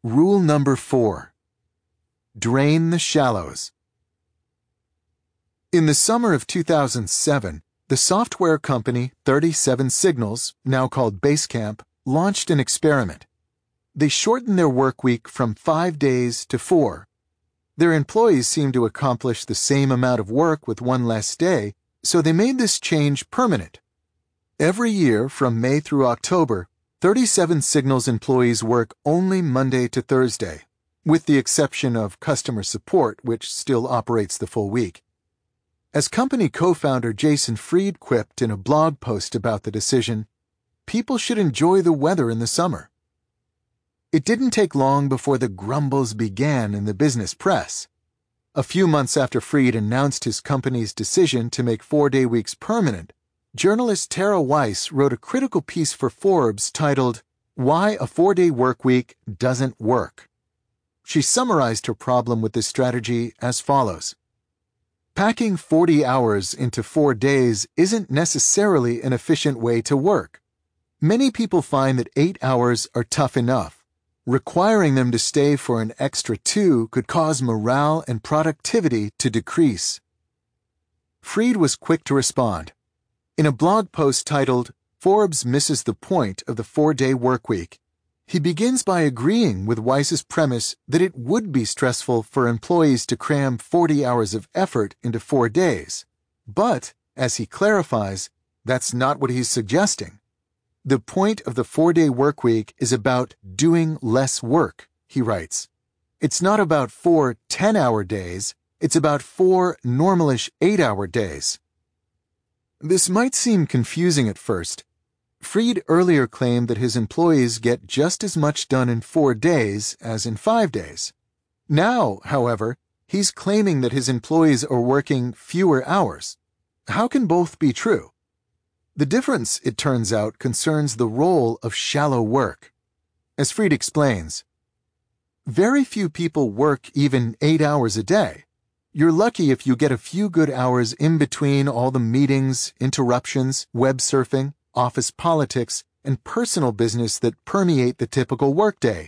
Rule number 4. Drain the shallows. In the summer of 2007, the software company 37 Signals, now called Basecamp, launched an experiment. They shortened their work week from 5 days to 4. Their employees seemed to accomplish the same amount of work with one less day, so they made this change permanent. Every year, from May through October, 37 Signals employees work only Monday to Thursday, with the exception of customer support, which still operates the full week. As company co-founder Jason Fried quipped in a blog post about the decision, people should enjoy the weather in the summer. It didn't take long before the grumbles began in the business press. A few months after Fried announced his company's decision to make 4-day weeks permanent, journalist Tara Weiss wrote a critical piece for Forbes titled, "Why a 4-Day Workweek Doesn't Work." She summarized her problem with this strategy as follows. Packing 40 hours into 4 days isn't necessarily an efficient way to work. Many people find that 8 hours are tough enough. Requiring them to stay for an extra 2 could cause morale and productivity to decrease. Fried was quick to respond. In a blog post titled, "Forbes Misses the Point of the 4-Day Workweek," he begins by agreeing with Weiss's premise that it would be stressful for employees to cram 40 hours of effort into 4 days. But, as he clarifies, that's not what he's suggesting. The point of the 4-day workweek is about doing less work, he writes. It's not about 4 10-hour days, it's about 4 normalish 8-hour days. This might seem confusing at first. Fried earlier claimed that his employees get just as much done in 4 days as in 5 days. Now, however, he's claiming that his employees are working fewer hours. How can both be true? The difference, it turns out, concerns the role of shallow work. As Fried explains, very few people work even 8 hours a day. You're lucky if you get a few good hours in between all the meetings, interruptions, web surfing, office politics, and personal business that permeate the typical workday.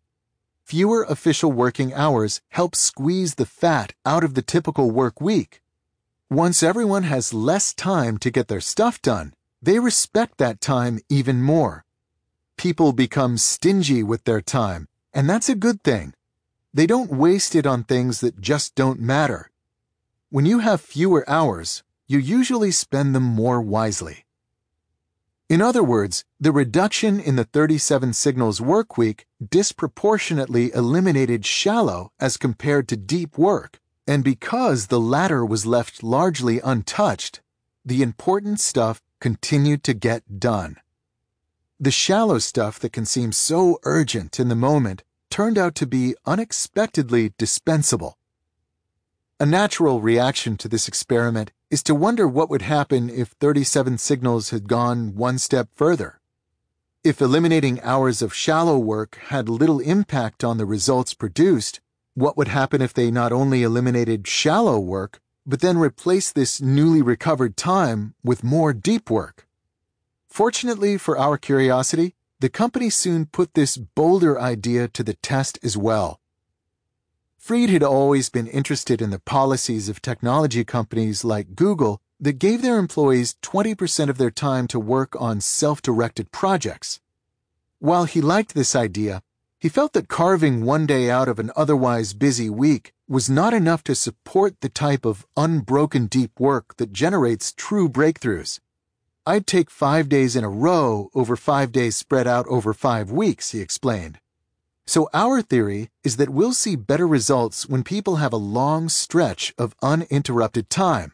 Fewer official working hours help squeeze the fat out of the typical work week. Once everyone has less time to get their stuff done, they respect that time even more. People become stingy with their time, and that's a good thing. They don't waste it on things that just don't matter. When you have fewer hours, you usually spend them more wisely. In other words, the reduction in the 37 Signals workweek disproportionately eliminated shallow as compared to deep work. And because the latter was left largely untouched, the important stuff continued to get done. The shallow stuff that can seem so urgent in the moment turned out to be unexpectedly dispensable. A natural reaction to this experiment is to wonder what would happen if 37 Signals had gone one step further. If eliminating hours of shallow work had little impact on the results produced, what would happen if they not only eliminated shallow work, but then replaced this newly recovered time with more deep work? Fortunately for our curiosity, the company soon put this bolder idea to the test as well. Fried had always been interested in the policies of technology companies like Google that gave their employees 20% of their time to work on self-directed projects. While he liked this idea, he felt that carving one day out of an otherwise busy week was not enough to support the type of unbroken deep work that generates true breakthroughs. I'd take 5 days in a row over 5 days spread out over 5 weeks, he explained. So our theory is that we'll see better results when people have a long stretch of uninterrupted time.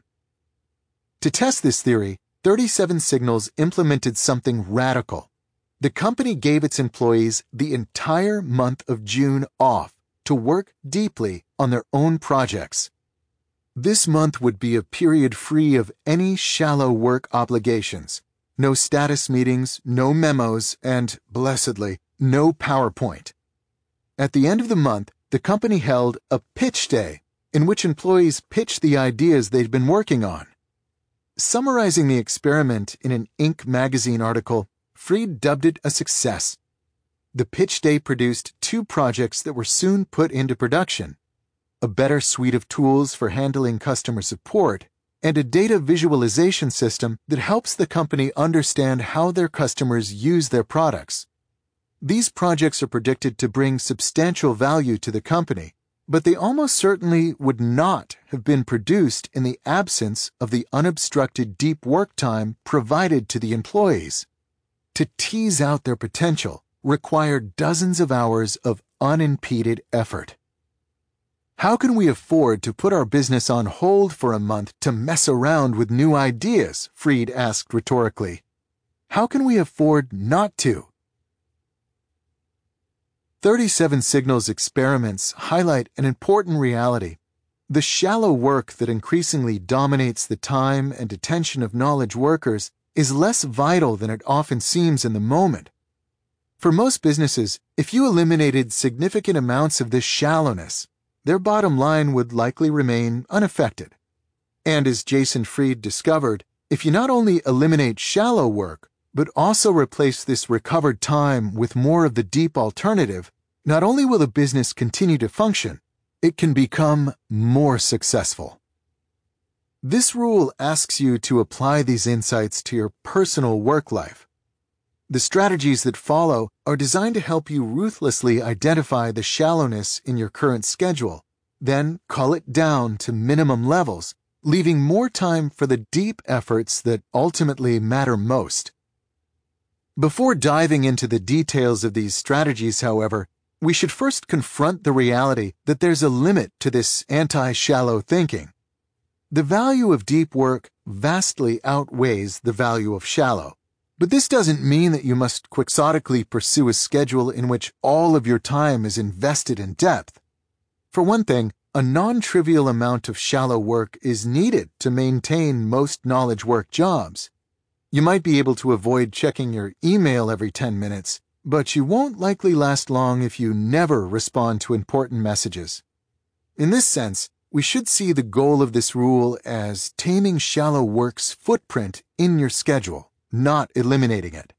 To test this theory, 37 Signals implemented something radical. The company gave its employees the entire month of June off to work deeply on their own projects. This month would be a period free of any shallow work obligations. No status meetings, no memos, and, blessedly, no PowerPoint. At the end of the month, the company held a pitch day, in which employees pitched the ideas they'd been working on. Summarizing the experiment in an Inc. magazine article, Fried dubbed it a success. The pitch day produced 2 projects that were soon put into production: a better suite of tools for handling customer support, and a data visualization system that helps the company understand how their customers use their products. These projects are predicted to bring substantial value to the company, but they almost certainly would not have been produced in the absence of the unobstructed deep work time provided to the employees. To tease out their potential required dozens of hours of unimpeded effort. How can we afford to put our business on hold for a month to mess around with new ideas? Fried asked rhetorically. How can we afford not to? 37 Signals experiments highlight an important reality. The shallow work that increasingly dominates the time and attention of knowledge workers is less vital than it often seems in the moment. For most businesses, if you eliminated significant amounts of this shallowness, their bottom line would likely remain unaffected. And as Jason Fried discovered, if you not only eliminate shallow work, but also replace this recovered time with more of the deep alternative, not only will the business continue to function, it can become more successful. This rule asks you to apply these insights to your personal work life. The strategies that follow are designed to help you ruthlessly identify the shallowness in your current schedule, then cull it down to minimum levels, leaving more time for the deep efforts that ultimately matter most. Before diving into the details of these strategies, however, we should first confront the reality that there's a limit to this anti-shallow thinking. The value of deep work vastly outweighs the value of shallow. But this doesn't mean that you must quixotically pursue a schedule in which all of your time is invested in depth. For one thing, a non-trivial amount of shallow work is needed to maintain most knowledge work jobs. You might be able to avoid checking your email every 10 minutes, but you won't likely last long if you never respond to important messages. In this sense, we should see the goal of this rule as taming shallow work's footprint in your schedule, not eliminating it.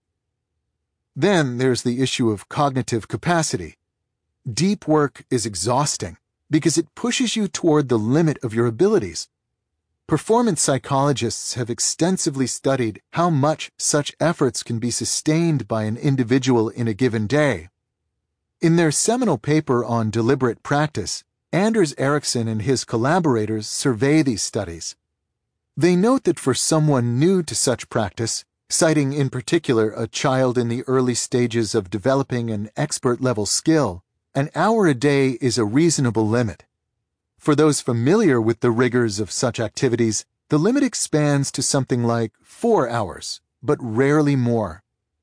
Then there's the issue of cognitive capacity. Deep work is exhausting because it pushes you toward the limit of your abilities. Performance psychologists have extensively studied how much such efforts can be sustained by an individual in a given day. In their seminal paper on deliberate practice, Anders Ericsson and his collaborators survey these studies. They note that for someone new to such practice, citing in particular a child in the early stages of developing an expert-level skill, an hour a day is a reasonable limit. For those familiar with the rigors of such activities, the limit expands to something like 4 hours, but rarely more.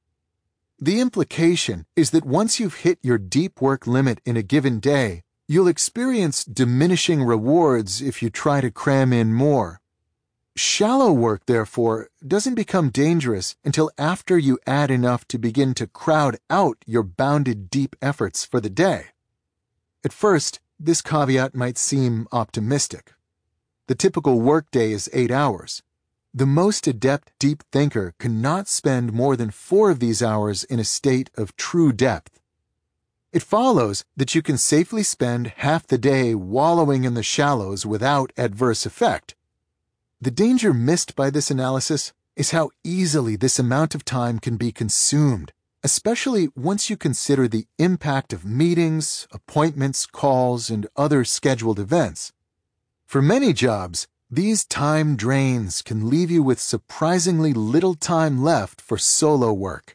The implication is that once you've hit your deep work limit in a given day, you'll experience diminishing rewards if you try to cram in more. Shallow work, therefore, doesn't become dangerous until after you add enough to begin to crowd out your bounded deep efforts for the day. At first, this caveat might seem optimistic. The typical workday is 8 hours. The most adept deep thinker cannot spend more than 4 of these hours in a state of true depth. It follows that you can safely spend half the day wallowing in the shallows without adverse effect. The danger missed by this analysis is how easily this amount of time can be consumed, especially once you consider the impact of meetings, appointments, calls, and other scheduled events. For many jobs, these time drains can leave you with surprisingly little time left for solo work.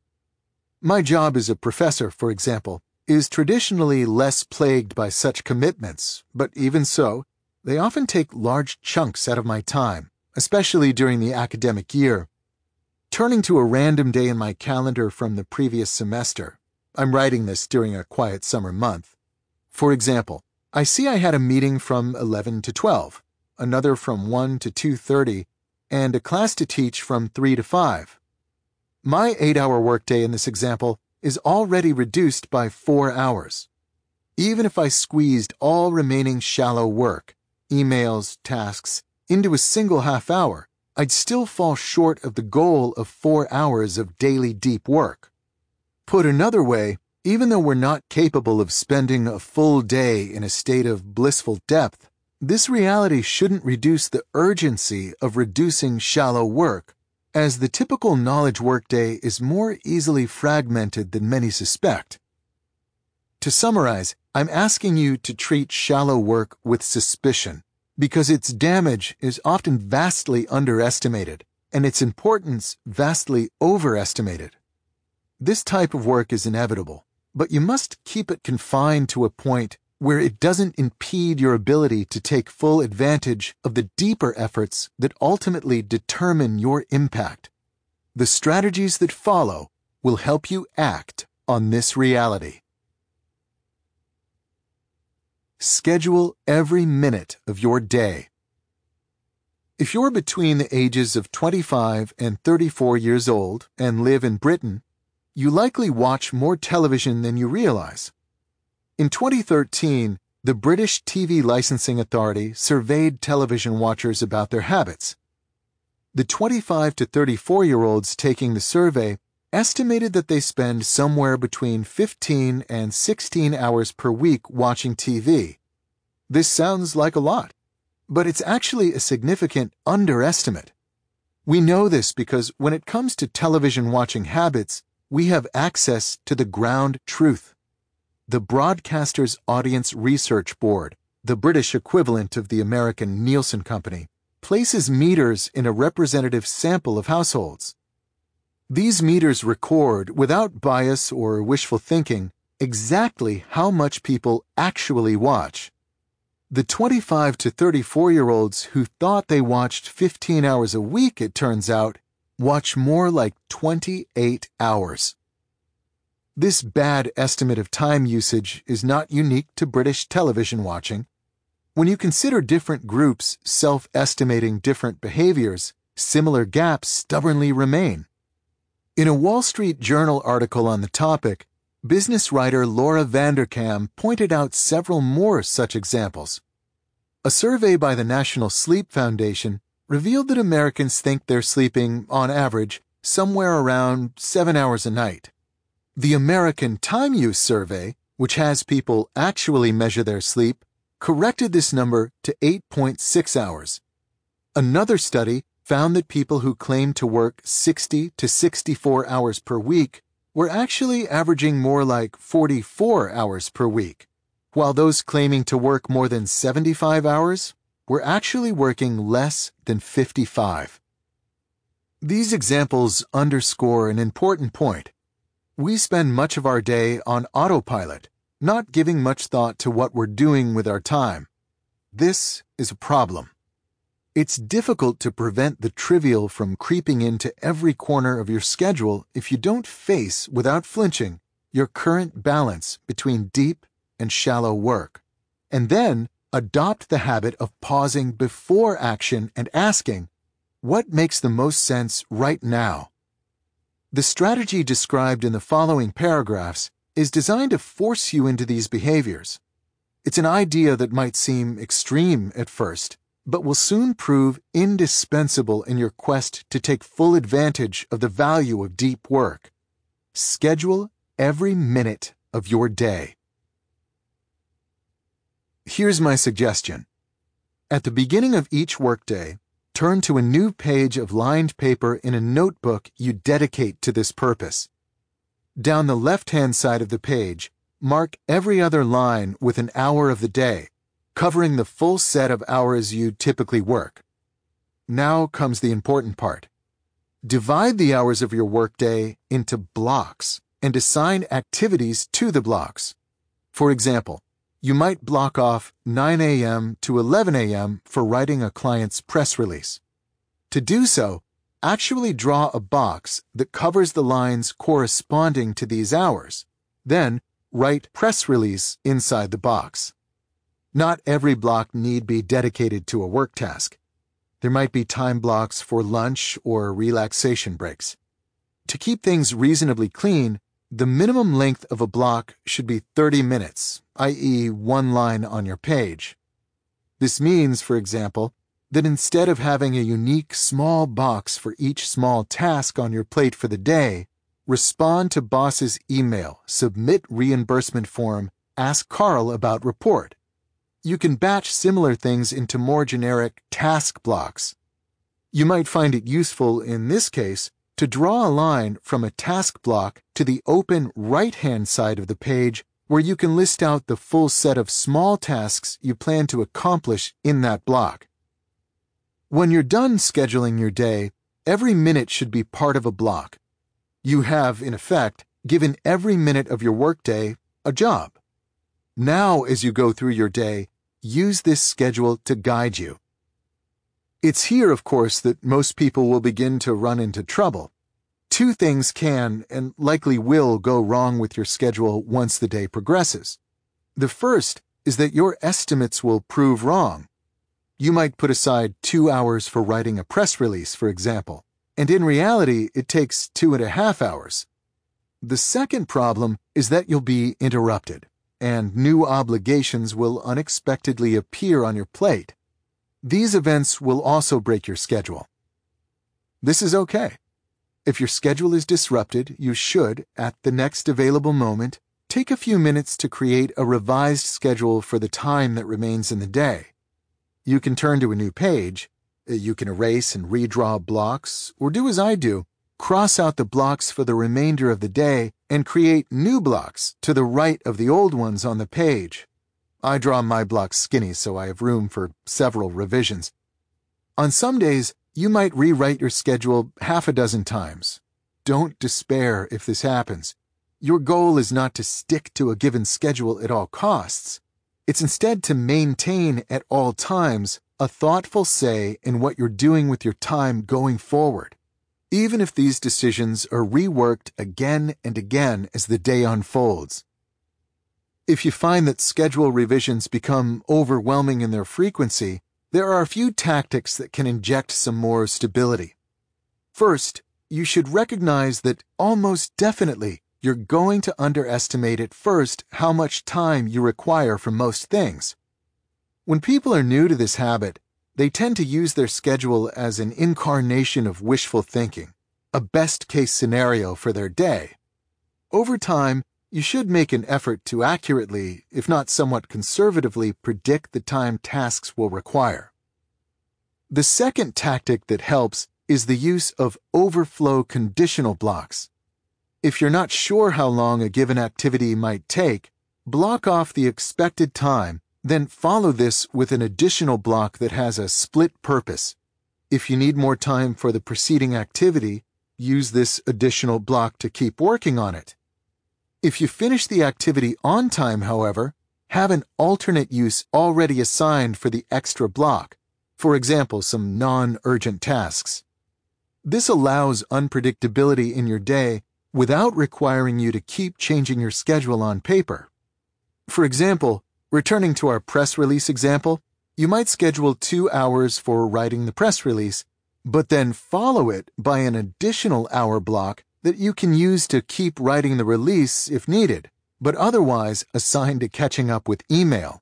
My job as a professor, for example, is traditionally less plagued by such commitments, but even so, they often take large chunks out of my time, especially during the academic year. Turning to a random day in my calendar from the previous semester, I'm writing this during a quiet summer month. For example, I see I had a meeting from 11 to 12, another from 1 to 2:30, and a class to teach from 3 to 5. My 8-hour workday in this example is already reduced by 4 hours. Even if I squeezed all remaining shallow work, emails, tasks, into a single half hour, I'd still fall short of the goal of 4 hours of daily deep work. Put another way, Even though we're not capable of spending a full day in a state of blissful depth, this reality shouldn't reduce the urgency of reducing shallow work, as the typical knowledge workday is more easily fragmented than many suspect. To summarize, I'm asking you to treat shallow work with suspicion, because its damage is often vastly underestimated, and its importance vastly overestimated. This type of work is inevitable, but you must keep it confined to a point where it doesn't impede your ability to take full advantage of the deeper efforts that ultimately determine your impact. The strategies that follow will help you act on this reality. Schedule every minute of your day. If you're between the ages of 25 and 34 years old and live in Britain, you likely watch more television than you realize. In 2013, the British TV Licensing Authority surveyed television watchers about their habits. The 25 to 34-year-olds taking the survey estimated that they spend somewhere between 15 and 16 hours per week watching TV. This sounds like a lot, but it's actually a significant underestimate. We know this because when it comes to television watching habits, we have access to the ground truth. The Broadcasters Audience Research Board, the British equivalent of the American Nielsen Company, places meters in a representative sample of households. These meters record, without bias or wishful thinking, exactly how much people actually watch. The 25 to 34-year-olds who thought they watched 15 hours a week, it turns out, watch more like 28 hours. This bad estimate of time usage is not unique to British television watching. When you consider different groups self-estimating different behaviors, similar gaps stubbornly remain. In a Wall Street Journal article on the topic, business writer Laura Vanderkam pointed out several more such examples. A survey by the National Sleep Foundation revealed that Americans think they're sleeping, on average, somewhere around 7 hours a night. The American Time Use Survey, which has people actually measure their sleep, corrected this number to 8.6 hours. Another study found that people who claimed to work 60 to 64 hours per week were actually averaging more like 44 hours per week, while those claiming to work more than 75 hours were actually working less than 55. These examples underscore an important point. We spend much of our day on autopilot, not giving much thought to what we're doing with our time. This is a problem. It's difficult to prevent the trivial from creeping into every corner of your schedule if you don't face, without flinching, your current balance between deep and shallow work, and then adopt the habit of pausing before action and asking, what makes the most sense right now? The strategy described in the following paragraphs is designed to force you into these behaviors. It's an idea that might seem extreme at first, but will soon prove indispensable in your quest to take full advantage of the value of deep work. Schedule every minute of your day. Here's my suggestion. At the beginning of each workday, turn to a new page of lined paper in a notebook you dedicate to this purpose. Down the left-hand side of the page, mark every other line with an hour of the day, covering the full set of hours you typically work. Now comes the important part. Divide the hours of your workday into blocks and assign activities to the blocks. For example, you might block off 9 a.m. to 11 a.m. for writing a client's press release. To do so, actually draw a box that covers the lines corresponding to these hours. Then, write press release inside the box. Not every block need be dedicated to a work task. There might be time blocks for lunch or relaxation breaks. To keep things reasonably clean, the minimum length of a block should be 30 minutes, i.e., one line on your page. This means, for example, that instead of having a unique small box for each small task on your plate for the day, respond to boss's email, submit reimbursement form, ask Carl about report. You can batch similar things into more generic task blocks. You might find it useful, in this case, to draw a line from a task block to the open right-hand side of the page where you can list out the full set of small tasks you plan to accomplish in that block. When you're done scheduling your day, every minute should be part of a block. You have, in effect, given every minute of your workday a job. Now, as you go through your day, use this schedule to guide you. It's here, of course, that most people will begin to run into trouble. Two things can, and likely will, go wrong with your schedule once the day progresses. The first is that your estimates will prove wrong. You might put aside 2 hours for writing a press release, for example, and in reality, it takes 2.5 hours. The second problem is that you'll be interrupted, and new obligations will unexpectedly appear on your plate. These events will also break your schedule. This is okay. If your schedule is disrupted, you should, at the next available moment, take a few minutes to create a revised schedule for the time that remains in the day. You can turn to a new page, you can erase and redraw blocks, or do as I do, cross out the blocks for the remainder of the day and create new blocks to the right of the old ones on the page. I draw my blocks skinny so I have room for several revisions. On some days, you might rewrite your schedule 6 times. Don't despair if this happens. Your goal is not to stick to a given schedule at all costs. It's instead to maintain at all times a thoughtful say in what you're doing with your time going forward, even if these decisions are reworked again and again as the day unfolds. If you find that schedule revisions become overwhelming in their frequency, there are a few tactics that can inject some more stability. First, you should recognize that almost definitely you're going to underestimate at first how much time you require for most things. When people are new to this habit, they tend to use their schedule as an incarnation of wishful thinking, a best-case scenario for their day. Over time, you should make an effort to accurately, if not somewhat conservatively, predict the time tasks will require. The second tactic that helps is the use of overflow conditional blocks. If you're not sure how long a given activity might take, block off the expected time, then follow this with an additional block that has a split purpose. If you need more time for the preceding activity, use this additional block to keep working on it. If you finish the activity on time, however, have an alternate use already assigned for the extra block, for example, some non-urgent tasks. This allows unpredictability in your day without requiring you to keep changing your schedule on paper. For example, returning to our press release example, you might schedule 2 hours for writing the press release, but then follow it by an additional hour block that you can use to keep writing the release if needed, but otherwise assigned to catching up with email.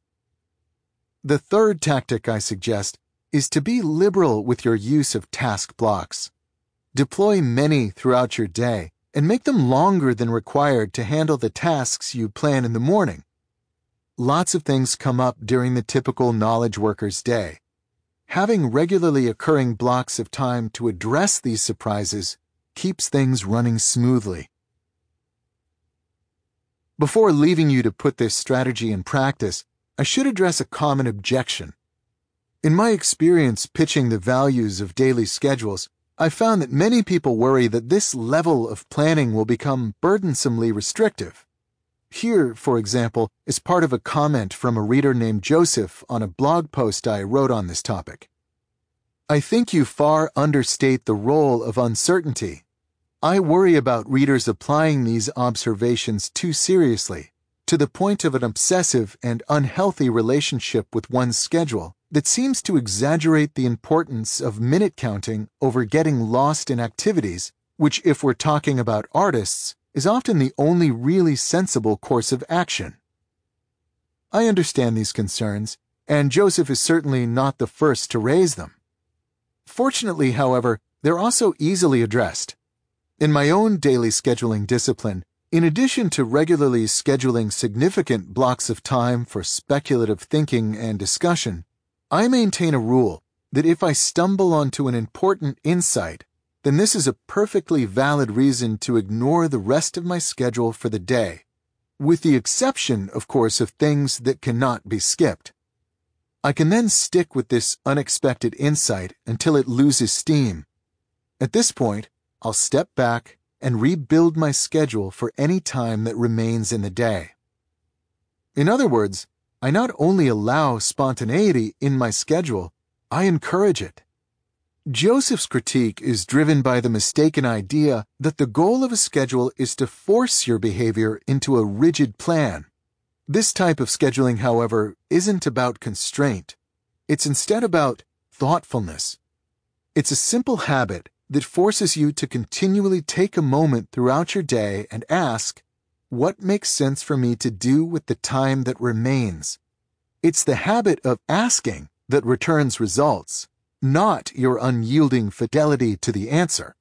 The third tactic I suggest is to be liberal with your use of task blocks. Deploy many throughout your day and make them longer than required to handle the tasks you plan in the morning. Lots of things come up during the typical knowledge worker's day. Having regularly occurring blocks of time to address these surprises keeps things running smoothly. Before leaving you to put this strategy in practice, I should address a common objection. In my experience pitching the values of daily schedules, I found that many people worry that this level of planning will become burdensomely restrictive. Here, for example, is part of a comment from a reader named Joseph on a blog post I wrote on this topic. I think you far understate the role of uncertainty. I worry about readers applying these observations too seriously, to the point of an obsessive and unhealthy relationship with one's schedule that seems to exaggerate the importance of minute counting over getting lost in activities, which, if we're talking about artists, is often the only really sensible course of action. I understand these concerns, and Joseph is certainly not the first to raise them. Fortunately, however, they're also easily addressed. In my own daily scheduling discipline, in addition to regularly scheduling significant blocks of time for speculative thinking and discussion, I maintain a rule that if I stumble onto an important insight, then this is a perfectly valid reason to ignore the rest of my schedule for the day, with the exception, of course, of things that cannot be skipped. I can then stick with this unexpected insight until it loses steam. At this point, I'll step back and rebuild my schedule for any time that remains in the day. In other words, I not only allow spontaneity in my schedule, I encourage it. Joseph's critique is driven by the mistaken idea that the goal of a schedule is to force your behavior into a rigid plan. This type of scheduling, however, isn't about constraint. It's instead about thoughtfulness. It's a simple habit that forces you to continually take a moment throughout your day and ask, what makes sense for me to do with the time that remains? It's the habit of asking that returns results, not your unyielding fidelity to the answer.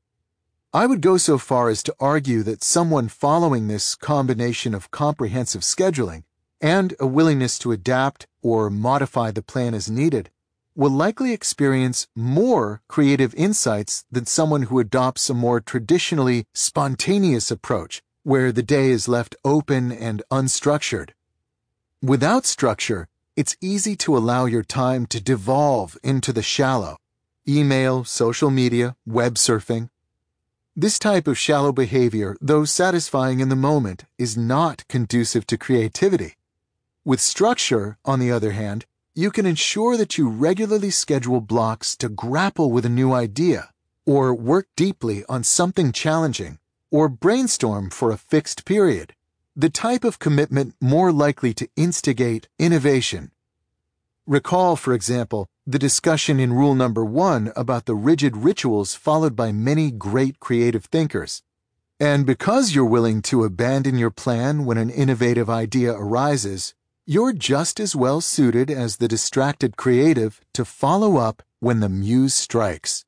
I would go so far as to argue that someone following this combination of comprehensive scheduling and a willingness to adapt or modify the plan as needed will likely experience more creative insights than someone who adopts a more traditionally spontaneous approach, where the day is left open and unstructured. Without structure, it's easy to allow your time to devolve into the shallow: email, social media, web surfing. This type of shallow behavior, though satisfying in the moment, is not conducive to creativity. With structure, on the other hand, you can ensure that you regularly schedule blocks to grapple with a new idea, or work deeply on something challenging, or brainstorm for a fixed period, the type of commitment more likely to instigate innovation. Recall, for example, the discussion in Rule Number 1 about the rigid rituals followed by many great creative thinkers. And because you're willing to abandon your plan when an innovative idea arises, you're just as well suited as the distracted creative to follow up when the muse strikes.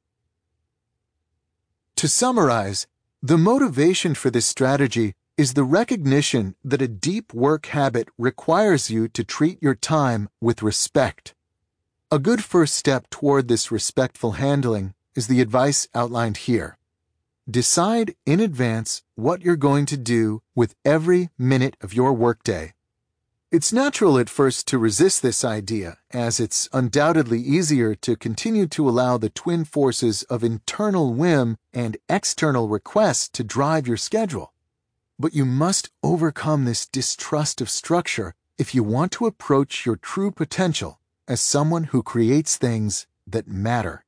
To summarize, the motivation for this strategy is the recognition that a deep work habit requires you to treat your time with respect. A good first step toward this respectful handling is the advice outlined here. Decide in advance what you're going to do with every minute of your workday. It's natural at first to resist this idea, as it's undoubtedly easier to continue to allow the twin forces of internal whim and external request to drive your schedule. But you must overcome this distrust of structure if you want to approach your true potential as someone who creates things that matter.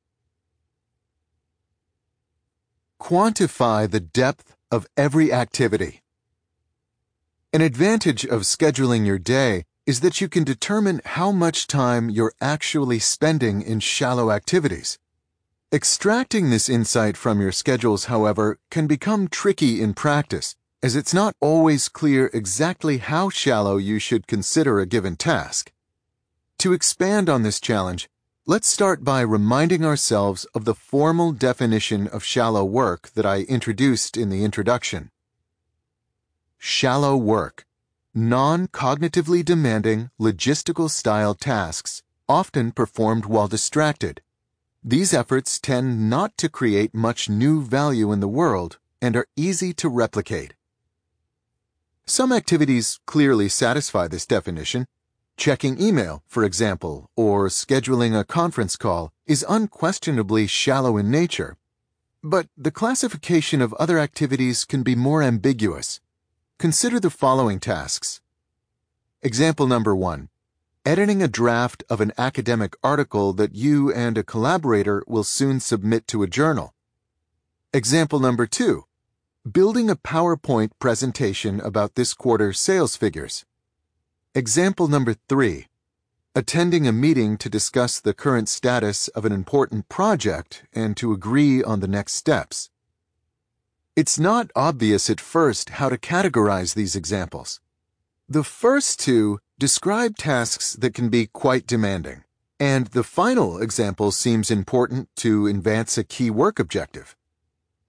Quantify the depth of every activity. An advantage of scheduling your day is that you can determine how much time you're actually spending in shallow activities. Extracting this insight from your schedules, however, can become tricky in practice, as it's not always clear exactly how shallow you should consider a given task. To expand on this challenge, let's start by reminding ourselves of the formal definition of shallow work that I introduced in the introduction. Shallow work: non-cognitively demanding, logistical-style tasks, often performed while distracted. These efforts tend not to create much new value in the world and are easy to replicate. Some activities clearly satisfy this definition. Checking email, for example, or scheduling a conference call is unquestionably shallow in nature. But the classification of other activities can be more ambiguous. Consider the following tasks. Example number 1. Editing a draft of an academic article that you and a collaborator will soon submit to a journal. Example number 2. Building a PowerPoint presentation about this quarter's sales figures. Example number 3. Attending a meeting to discuss the current status of an important project and to agree on the next steps. It's not obvious at first how to categorize these examples. The first two describe tasks that can be quite demanding, and the final example seems important to advance a key work objective.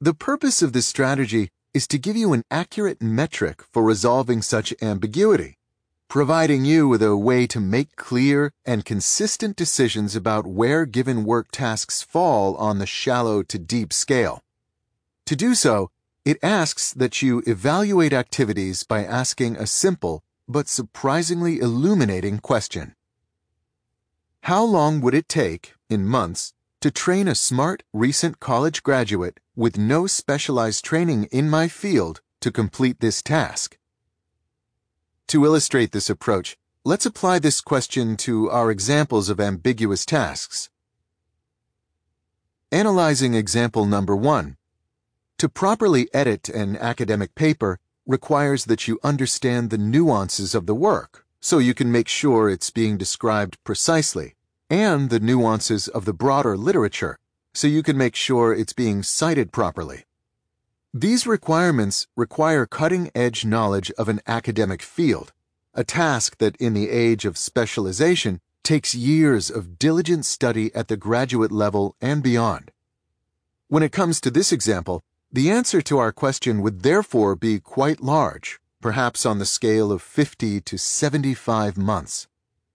The purpose of this strategy is to give you an accurate metric for resolving such ambiguity, providing you with a way to make clear and consistent decisions about where given work tasks fall on the shallow to deep scale. To do so, it asks that you evaluate activities by asking a simple but surprisingly illuminating question. How long would it take, in months, to train a smart, recent college graduate with no specialized training in my field to complete this task? To illustrate this approach, let's apply this question to our examples of ambiguous tasks. Analyzing example number 1. To properly edit an academic paper requires that you understand the nuances of the work, so you can make sure it's being described precisely, and the nuances of the broader literature, so you can make sure it's being cited properly. These requirements require cutting-edge knowledge of an academic field, a task that in the age of specialization takes years of diligent study at the graduate level and beyond. When it comes to this example, the answer to our question would therefore be quite large, perhaps on the scale of 50 to 75 months.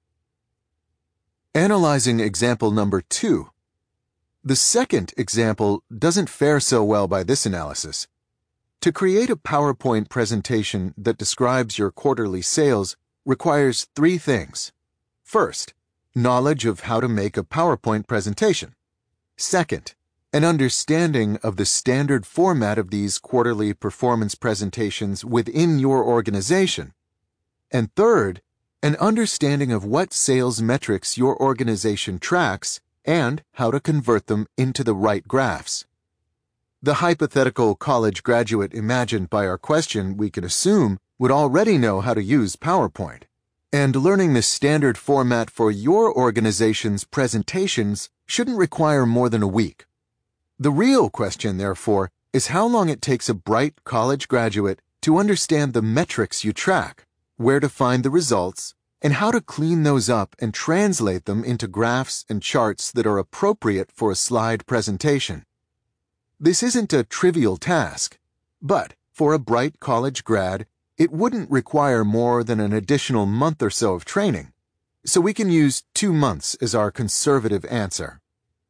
Analyzing example number 2. The second example doesn't fare so well by this analysis. To create a PowerPoint presentation that describes your quarterly sales requires 3 things. First, knowledge of how to make a PowerPoint presentation. Second, an understanding of the standard format of these quarterly performance presentations within your organization. And third, an understanding of what sales metrics your organization tracks and how to convert them into the right graphs. The hypothetical college graduate imagined by our question, we can assume, would already know how to use PowerPoint. And learning the standard format for your organization's presentations shouldn't require more than a week. The real question, therefore, is how long it takes a bright college graduate to understand the metrics you track, where to find the results, and how to clean those up and translate them into graphs and charts that are appropriate for a slide presentation. This isn't a trivial task, but for a bright college grad, it wouldn't require more than an additional month or so of training, so we can use 2 months as our conservative answer.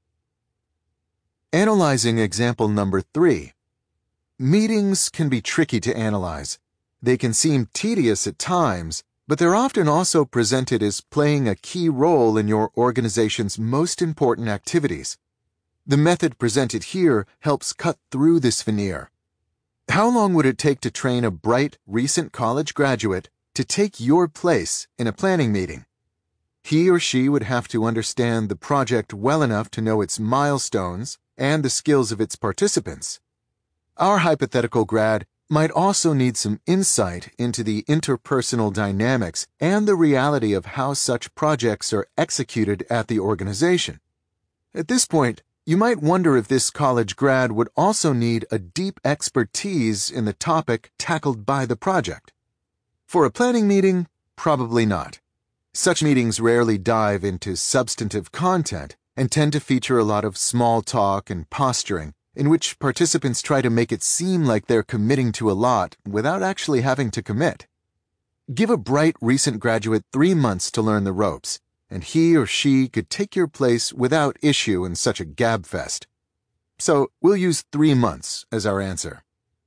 Analyzing example number 3. Meetings can be tricky to analyze. They can seem tedious at times, but they're often also presented as playing a key role in your organization's most important activities. The method presented here helps cut through this veneer. How long would it take to train a bright, recent college graduate to take your place in a planning meeting? He or she would have to understand the project well enough to know its milestones and the skills of its participants. Our hypothetical grad might also need some insight into the interpersonal dynamics and the reality of how such projects are executed at the organization. At this point, you might wonder if this college grad would also need a deep expertise in the topic tackled by the project. For a planning meeting, probably not. Such meetings rarely dive into substantive content and tend to feature a lot of small talk and posturing, in which participants try to make it seem like they're committing to a lot without actually having to commit. Give a bright recent graduate 3 months to learn the ropes, and he or she could take your place without issue in such a gabfest. So we'll use 3 months as our answer.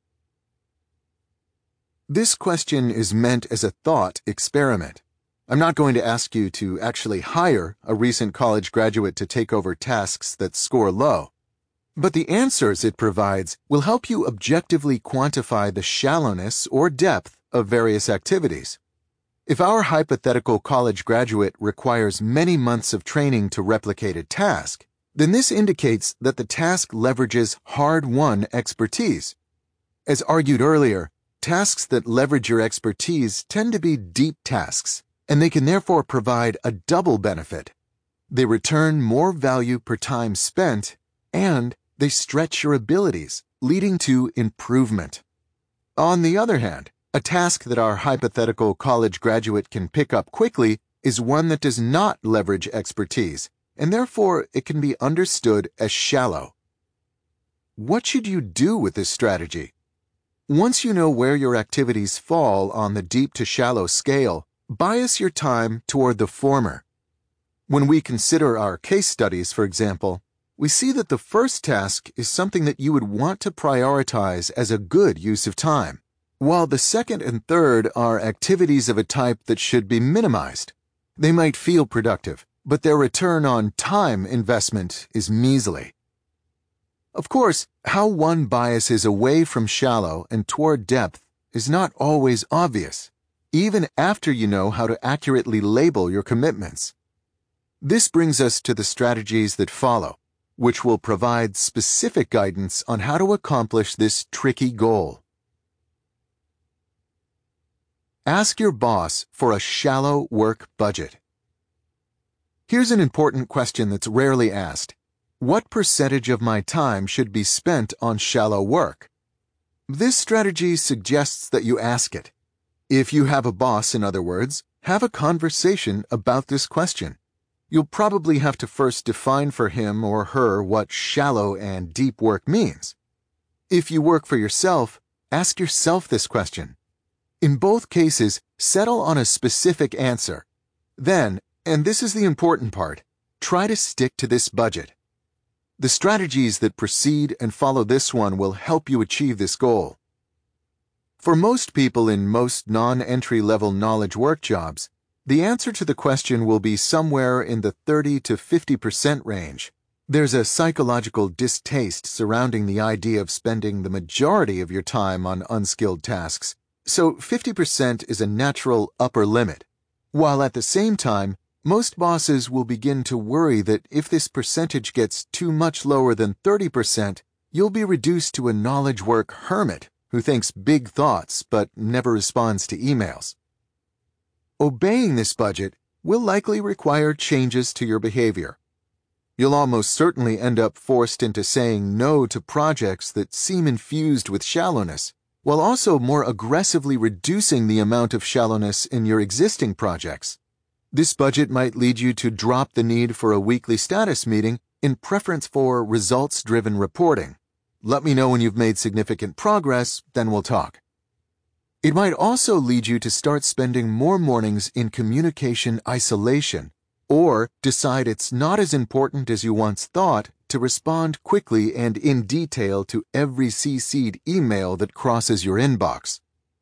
This question is meant as a thought experiment. I'm not going to ask you to actually hire a recent college graduate to take over tasks that score low. But the answers it provides will help you objectively quantify the shallowness or depth of various activities. If our hypothetical college graduate requires many months of training to replicate a task, then this indicates that the task leverages hard-won expertise. As argued earlier, tasks that leverage your expertise tend to be deep tasks, and they can therefore provide a double benefit. They return more value per time spent, and they stretch your abilities, leading to improvement. On the other hand, a task that our hypothetical college graduate can pick up quickly is one that does not leverage expertise, and therefore it can be understood as shallow. what should you do with this strategy? Once you know where your activities fall on the deep to shallow scale, bias your time toward the former. When we consider our case studies, for example, we see that the first task is something that you would want to prioritize as a good use of time, while the second and third are activities of a type that should be minimized. They might feel productive, but their return on time investment is measly. Of course, how one biases away from shallow and toward depth is not always obvious, even after you know how to accurately label your commitments. This brings us to the strategies that follow, which will provide specific guidance on how to accomplish this tricky goal. Ask your boss for a shallow work budget. Here's an important question that's rarely asked. What percentage of my time should be spent on shallow work? This strategy suggests that you ask it. If you have a boss, in other words, have a conversation about this question. You'll probably have to first define for him or her what shallow and deep work means. If you work for yourself, ask yourself this question. In both cases, settle on a specific answer. Then, and this is the important part, try to stick to this budget. The strategies that precede and follow this one will help you achieve this goal. For most people in most non-entry-level knowledge work jobs, the answer to the question will be somewhere in the 30 to 50% range. There's a psychological distaste surrounding the idea of spending the majority of your time on unskilled tasks, so 50% is a natural upper limit, while at the same time, most bosses will begin to worry that if this percentage gets too much lower than 30%, you'll be reduced to a knowledge work hermit who thinks big thoughts but never responds to emails. Obeying this budget will likely require changes to your behavior. You'll almost certainly end up forced into saying no to projects that seem infused with shallowness, while also more aggressively reducing the amount of shallowness in your existing projects. This budget might lead you to drop the need for a weekly status meeting in preference for results-driven reporting. Let me know when you've made significant progress, then we'll talk. It might also lead you to start spending more mornings in communication isolation, or decide it's not as important as you once thought to respond quickly and in detail to every CC'd email that crosses your inbox.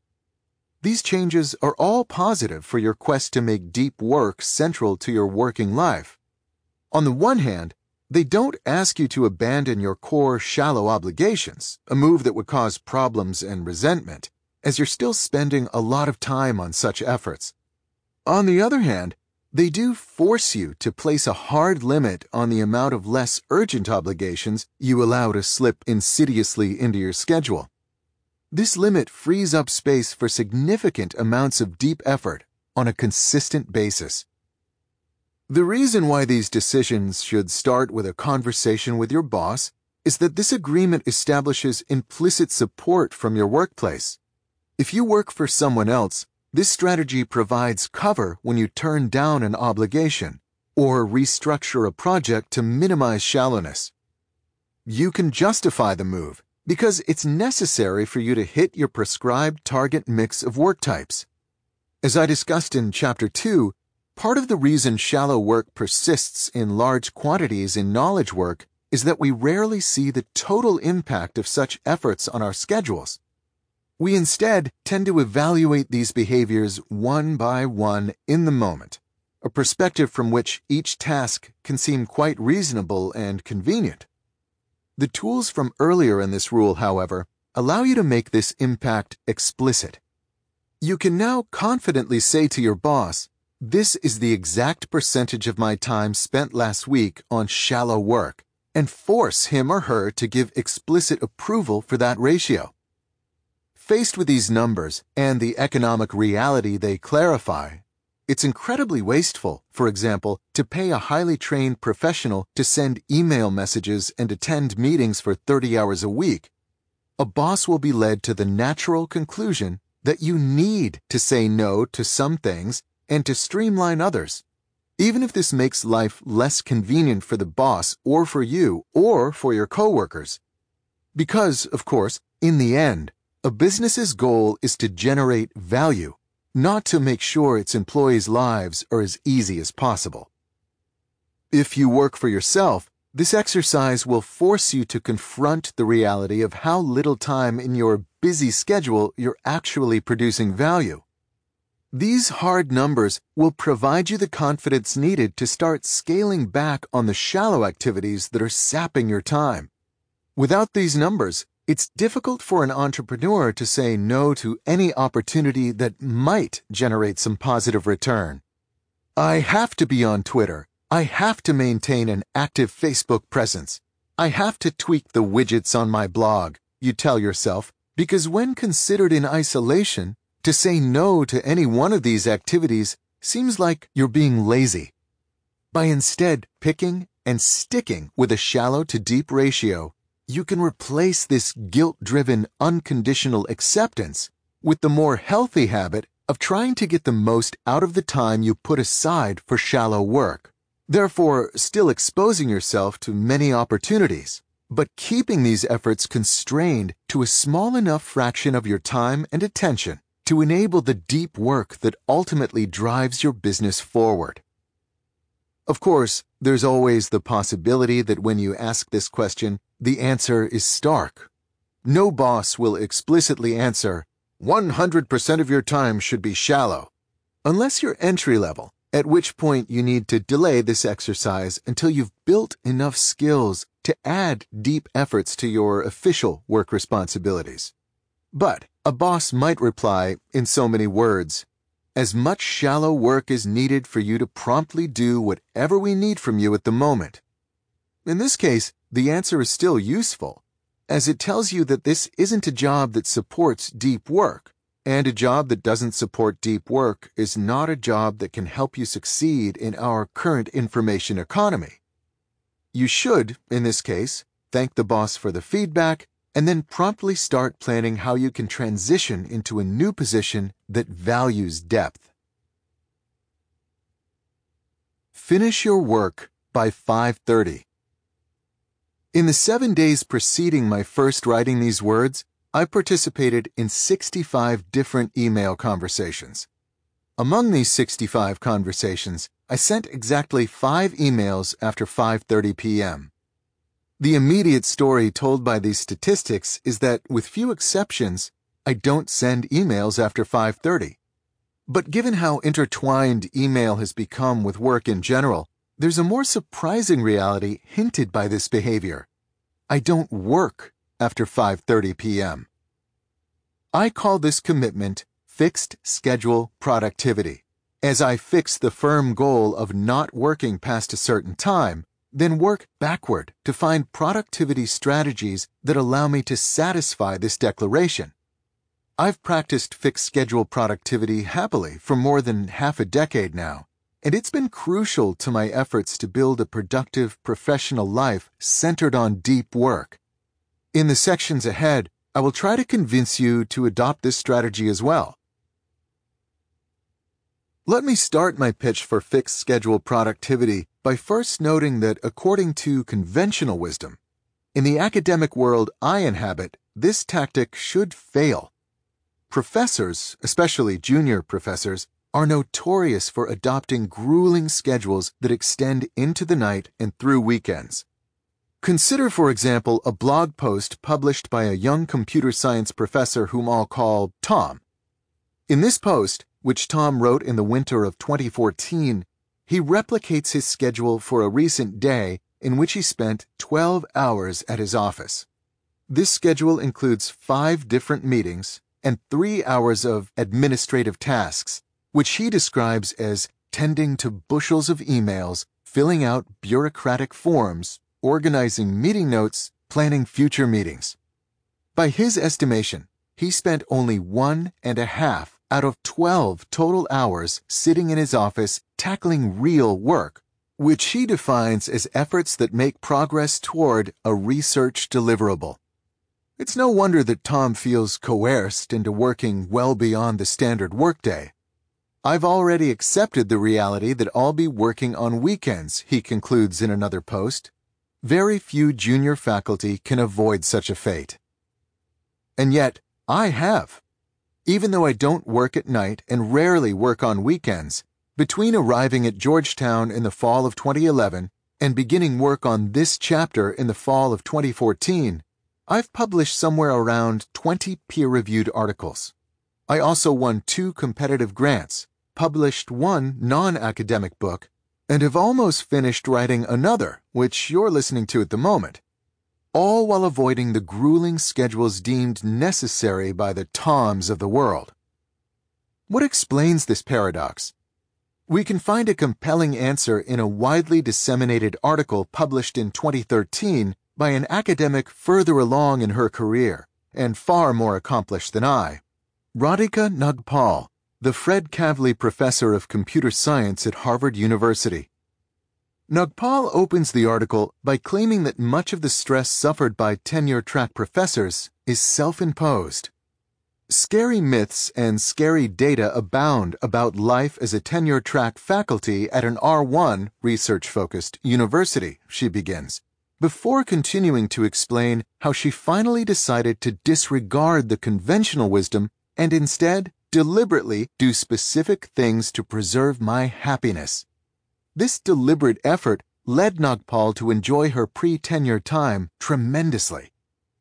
These changes are all positive for your quest to make deep work central to your working life. On the one hand, they don't ask you to abandon your core shallow obligations, a move that would cause problems and resentment, as you're still spending a lot of time on such efforts. On the other hand, they do force you to place a hard limit on the amount of less urgent obligations you allow to slip insidiously into your schedule. This limit frees up space for significant amounts of deep effort on a consistent basis. The reason why these decisions should start with a conversation with your boss is that this agreement establishes implicit support from your workplace. If you work for someone else, this strategy provides cover when you turn down an obligation or restructure a project to minimize shallowness. You can justify the move because it's necessary for you to hit your prescribed target mix of work types. As I discussed in Chapter 2, part of the reason shallow work persists in large quantities in knowledge work is that we rarely see the total impact of such efforts on our schedules. We instead tend to evaluate these behaviors one by one in the moment, a perspective from which each task can seem quite reasonable and convenient. The tools from earlier in this rule, however, allow you to make this impact explicit. You can now confidently say to your boss, "This is the exact percentage of my time spent last week on shallow work," and force him or her to give explicit approval for that ratio. Faced with these numbers and the economic reality they clarify, it's incredibly wasteful, for example, to pay a highly trained professional to send email messages and attend meetings for 30 hours a week. A boss will be led to the natural conclusion that you need to say no to some things and to streamline others, even if this makes life less convenient for the boss or for you or for your coworkers. Because, of course, in the end, a business's goal is to generate value, not to make sure its employees' lives are as easy as possible. If you work for yourself, this exercise will force you to confront the reality of how little time in your busy schedule you're actually producing value. These hard numbers will provide you the confidence needed to start scaling back on the shallow activities that are sapping your time. Without these numbers, it's difficult for an entrepreneur to say no to any opportunity that might generate some positive return. I have to be on Twitter. I have to maintain an active Facebook presence. I have to tweak the widgets on my blog, you tell yourself, because when considered in isolation, to say no to any one of these activities seems like you're being lazy. By instead picking and sticking with a shallow to deep ratio, you can replace this guilt-driven unconditional acceptance with the more healthy habit of trying to get the most out of the time you put aside for shallow work, therefore still exposing yourself to many opportunities, but keeping these efforts constrained to a small enough fraction of your time and attention to enable the deep work that ultimately drives your business forward. Of course, there's always the possibility that when you ask this question, the answer is stark. No boss will explicitly answer, 100% of your time should be shallow, unless you're entry level, at which point you need to delay this exercise until you've built enough skills to add deep efforts to your official work responsibilities. But a boss might reply in so many words, as much shallow work is needed for you to promptly do whatever we need from you at the moment. In this case, the answer is still useful, as it tells you that this isn't a job that supports deep work, and a job that doesn't support deep work is not a job that can help you succeed in our current information economy. You should, in this case, thank the boss for the feedback and then promptly start planning how you can transition into a new position that values depth. Finish your work by 5:30. In the 7 days preceding my first writing these words, I participated in 65 different email conversations. Among these 65 conversations, I sent exactly 5 emails after 5:30 p.m. The immediate story told by these statistics is that, with few exceptions, I don't send emails after 5:30. But given how intertwined email has become with work in general, there's a more surprising reality hinted by this behavior. I don't work after 5:30 p.m. I call this commitment fixed schedule productivity, as I fix the firm goal of not working past a certain time, then work backward to find productivity strategies that allow me to satisfy this declaration. I've practiced fixed schedule productivity happily for more than half a decade now, and it's been crucial to my efforts to build a productive professional life centered on deep work. In the sections ahead, I will try to convince you to adopt this strategy as well. Let me start my pitch for fixed schedule productivity by first noting that, according to conventional wisdom, in the academic world I inhabit, this tactic should fail. Professors, especially junior professors, are notorious for adopting grueling schedules that extend into the night and through weekends. Consider, for example, a blog post published by a young computer science professor whom I'll call Tom. In this post, which Tom wrote in the winter of 2014, he replicates his schedule for a recent day in which he spent 12 hours at his office. This schedule includes 5 different meetings and 3 hours of administrative tasks, which he describes as tending to bushels of emails, filling out bureaucratic forms, organizing meeting notes, planning future meetings. By his estimation, he spent only 1.5 out of 12 total hours sitting in his office tackling real work, which he defines as efforts that make progress toward a research deliverable. It's no wonder that Tom feels coerced into working well beyond the standard workday. I've already accepted the reality that I'll be working on weekends, he concludes in another post. Very few junior faculty can avoid such a fate. And yet, I have. Even though I don't work at night and rarely work on weekends, between arriving at Georgetown in the fall of 2011 and beginning work on this chapter in the fall of 2014, I've published somewhere around 20 peer-reviewed articles. I also won 2 competitive grants, published 1 non-academic book, and have almost finished writing another, which you're listening to at the moment, all while avoiding the grueling schedules deemed necessary by the Toms of the world. What explains this paradox? We can find a compelling answer in a widely disseminated article published in 2013 by an academic further along in her career and far more accomplished than I, Radhika Nagpal, the Fred Kavli Professor of Computer Science at Harvard University. Nagpal opens the article by claiming that much of the stress suffered by tenure-track professors is self-imposed. Scary myths and scary data abound about life as a tenure-track faculty at an R1 research-focused university, she begins, before continuing to explain how she finally decided to disregard the conventional wisdom and instead deliberately do specific things to preserve my happiness. This deliberate effort led Nagpal to enjoy her pre-tenure time tremendously.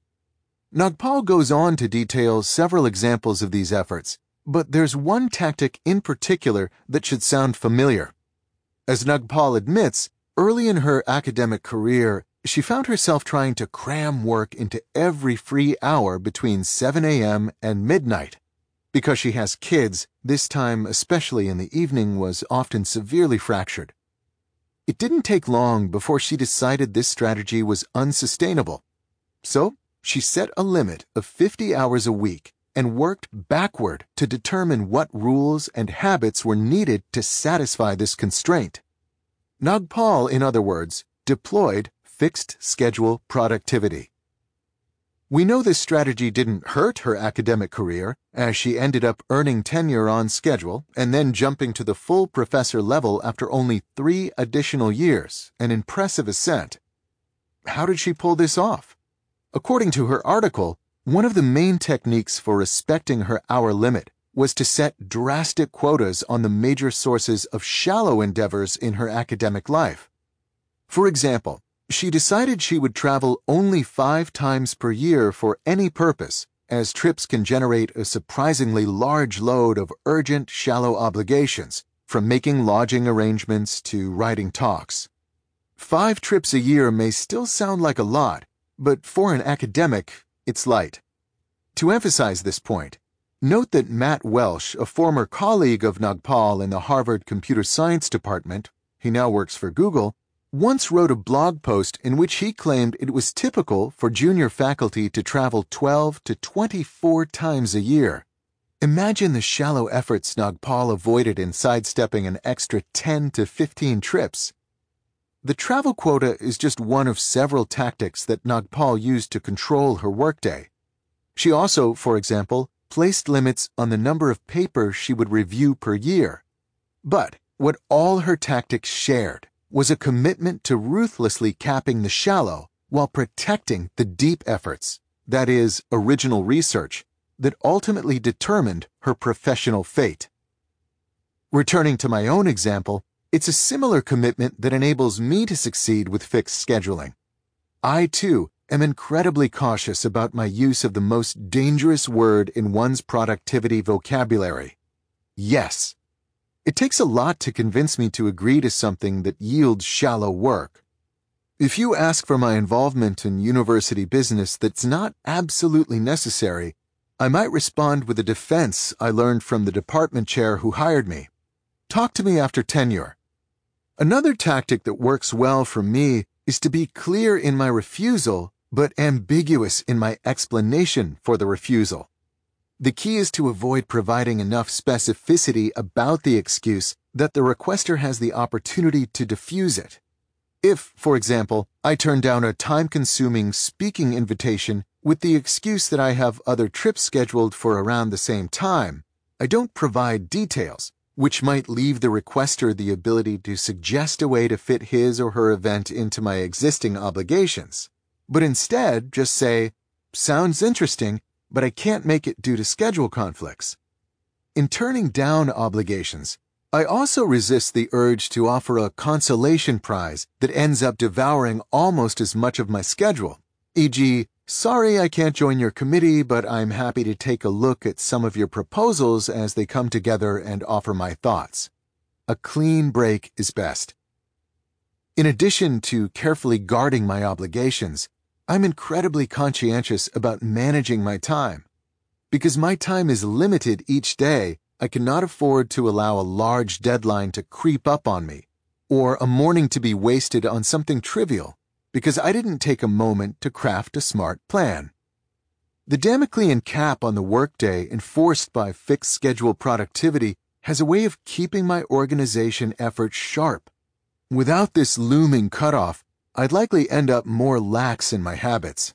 Nagpal goes on to detail several examples of these efforts, but there's one tactic in particular that should sound familiar. As Nagpal admits, early in her academic career, she found herself trying to cram work into every free hour between 7 a.m. and midnight. Because she has kids, this time, especially in the evening, was often severely fractured. It didn't take long before she decided this strategy was unsustainable. So, she set a limit of 50 hours a week and worked backward to determine what rules and habits were needed to satisfy this constraint. Nagpal, in other words, deployed fixed schedule productivity. We know this strategy didn't hurt her academic career, as she ended up earning tenure on schedule and then jumping to the full professor level after only 3 additional years, an impressive ascent. How did she pull this off? According to her article, one of the main techniques for respecting her hour limit was to set drastic quotas on the major sources of shallow endeavors in her academic life. For example, she decided she would travel only 5 times per year for any purpose, as trips can generate a surprisingly large load of urgent, shallow obligations, from making lodging arrangements to writing talks. 5 trips a year may still sound like a lot, but for an academic, it's light. To emphasize this point, note that Matt Welsh, a former colleague of Nagpal in the Harvard Computer Science Department, he now works for Google, once wrote a blog post in which he claimed it was typical for junior faculty to travel 12 to 24 times a year. Imagine the shallow efforts Nagpal avoided in sidestepping an extra 10 to 15 trips. The travel quota is just one of several tactics that Nagpal used to control her workday. She also, for example, placed limits on the number of papers she would review per year. But what all her tactics shared was a commitment to ruthlessly capping the shallow while protecting the deep efforts, that is, original research, that ultimately determined her professional fate. Returning to my own example, it's a similar commitment that enables me to succeed with fixed scheduling. I, too, am incredibly cautious about my use of the most dangerous word in one's productivity vocabulary: yes. It takes a lot to convince me to agree to something that yields shallow work. If you ask for my involvement in university business that's not absolutely necessary, I might respond with a defense I learned from the department chair who hired me. Talk to me after tenure. Another tactic that works well for me is to be clear in my refusal, but ambiguous in my explanation for the refusal. The key is to avoid providing enough specificity about the excuse that the requester has the opportunity to diffuse it. If, for example, I turn down a time-consuming speaking invitation with the excuse that I have other trips scheduled for around the same time, I don't provide details, which might leave the requester the ability to suggest a way to fit his or her event into my existing obligations, but instead just say, "Sounds interesting, but I can't make it due to schedule conflicts." In turning down obligations, I also resist the urge to offer a consolation prize that ends up devouring almost as much of my schedule, e.g., "Sorry I can't join your committee, but I'm happy to take a look at some of your proposals as they come together and offer my thoughts." A clean break is best. In addition to carefully guarding my obligations, I'm incredibly conscientious about managing my time. Because my time is limited each day, I cannot afford to allow a large deadline to creep up on me, or a morning to be wasted on something trivial, because I didn't take a moment to craft a smart plan. The Damoclean cap on the workday enforced by fixed schedule productivity has a way of keeping my organization efforts sharp. Without this looming cutoff, I'd likely end up more lax in my habits.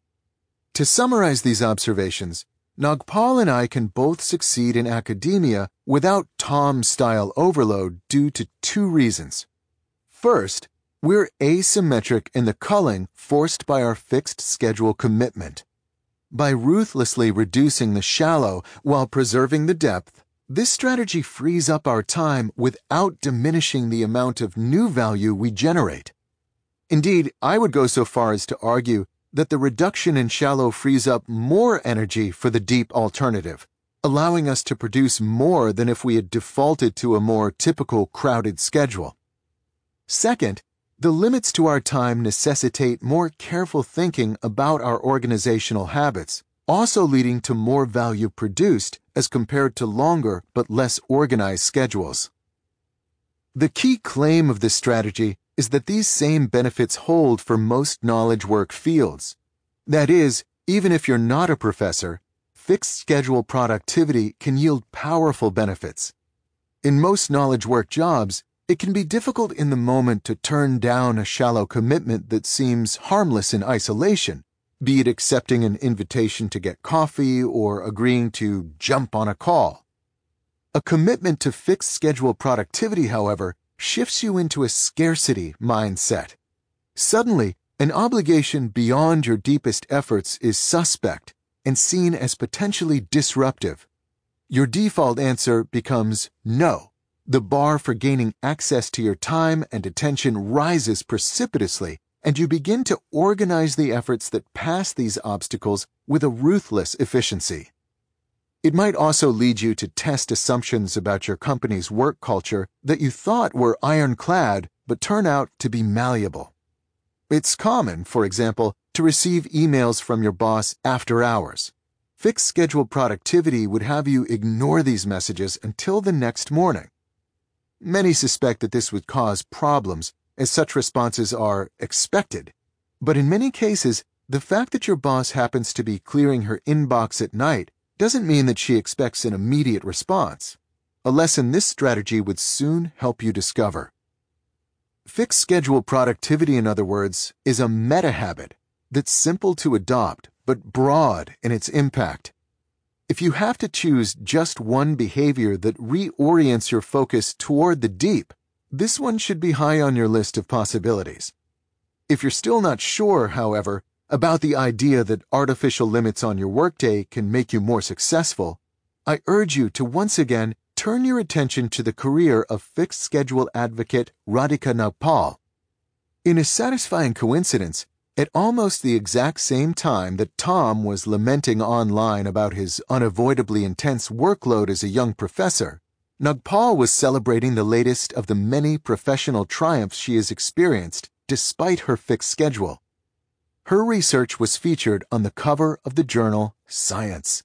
To summarize these observations, Nagpal and I can both succeed in academia without Tom-style overload due to two reasons. First, we're asymmetric in the culling forced by our fixed schedule commitment. By ruthlessly reducing the shallow while preserving the depth, this strategy frees up our time without diminishing the amount of new value we generate. Indeed, I would go so far as to argue that the reduction in shallow frees up more energy for the deep alternative, allowing us to produce more than if we had defaulted to a more typical crowded schedule. Second, the limits to our time necessitate more careful thinking about our organizational habits, also leading to more value produced as compared to longer but less organized schedules. The key claim of this strategy is that these same benefits hold for most knowledge work fields. That is, even if you're not a professor, fixed schedule productivity can yield powerful benefits. In most knowledge work jobs, it can be difficult in the moment to turn down a shallow commitment that seems harmless in isolation, be it accepting an invitation to get coffee or agreeing to jump on a call. A commitment to fixed schedule productivity, however, shifts you into a scarcity mindset. Suddenly, an obligation beyond your deepest efforts is suspect and seen as potentially disruptive. Your default answer becomes no. The bar for gaining access to your time and attention rises precipitously, and you begin to organize the efforts that pass these obstacles with a ruthless efficiency. It might also lead you to test assumptions about your company's work culture that you thought were ironclad but turn out to be malleable. It's common, for example, to receive emails from your boss after hours. Fixed schedule productivity would have you ignore these messages until the next morning. Many suspect that this would cause problems, as such responses are expected. But in many cases, the fact that your boss happens to be clearing her inbox at night doesn't mean that she expects an immediate response. A lesson this strategy would soon help you discover. Fixed schedule productivity, in other words, is a meta-habit that's simple to adopt but broad in its impact. If you have to choose just one behavior that reorients your focus toward the deep, this one should be high on your list of possibilities. If you're still not sure, however, about the idea that artificial limits on your workday can make you more successful, I urge you to once again turn your attention to the career of fixed schedule advocate Radhika Nagpal. In a satisfying coincidence, at almost the exact same time that Tom was lamenting online about his unavoidably intense workload as a young professor, Nagpal was celebrating the latest of the many professional triumphs she has experienced despite her fixed schedule. Her research was featured on the cover of the journal Science.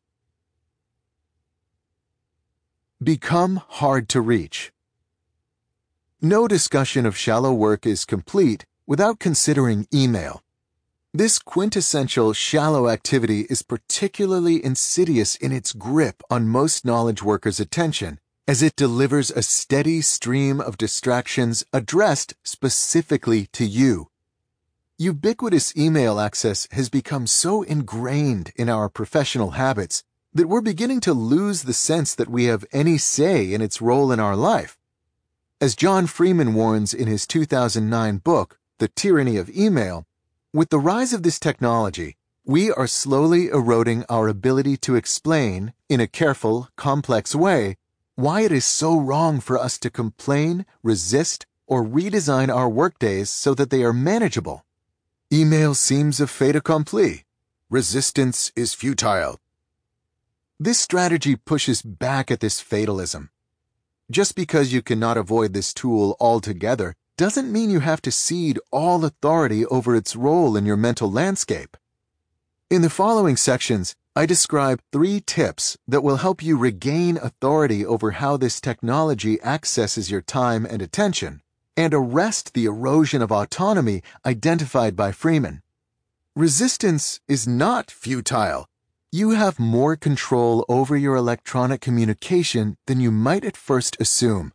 Become hard to reach. No discussion of shallow work is complete without considering email. This quintessential shallow activity is particularly insidious in its grip on most knowledge workers' attention, as it delivers a steady stream of distractions addressed specifically to you. Ubiquitous email access has become so ingrained in our professional habits that we're beginning to lose the sense that we have any say in its role in our life. As John Freeman warns in his 2009 book, The Tyranny of Email, with the rise of this technology, we are slowly eroding our ability to explain, in a careful, complex way, why it is so wrong for us to complain, resist, or redesign our workdays so that they are manageable. Email seems a fait accompli. Resistance is futile. This strategy pushes back at this fatalism. Just because you cannot avoid this tool altogether doesn't mean you have to cede all authority over its role in your mental landscape. In the following sections, I describe 3 tips that will help you regain authority over how this technology accesses your time and attention, and arrest the erosion of autonomy identified by Freeman. Resistance is not futile. You have more control over your electronic communication than you might at first assume.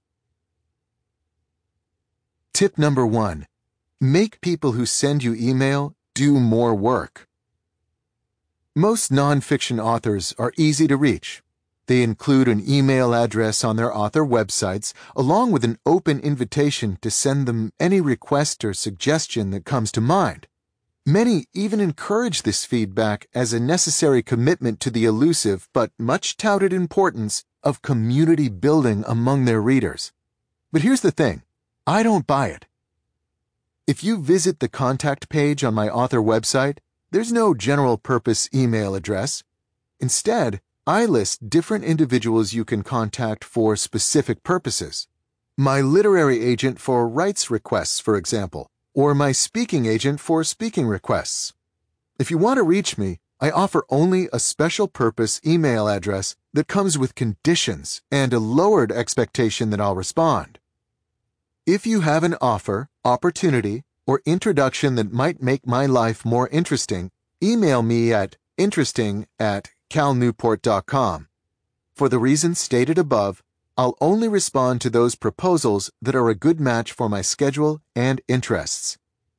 Tip number 1. Make people who send you email do more work. Most nonfiction authors are easy to reach. They include an email address on their author websites, along with an open invitation to send them any request or suggestion that comes to mind. Many even encourage this feedback as a necessary commitment to the elusive but much touted importance of community building among their readers. But here's the thing, I don't buy it. If you visit the contact page on my author website, there's no general-purpose email address. Instead, I list different individuals you can contact for specific purposes. My literary agent for rights requests, for example, or my speaking agent for speaking requests. If you want to reach me, I offer only a special-purpose email address that comes with conditions and a lowered expectation that I'll respond. If you have an offer, opportunity, or introduction that might make my life more interesting, email me at interesting@calnewport.com. For the reasons stated above, I'll only respond to those proposals that are a good match for my schedule and interests.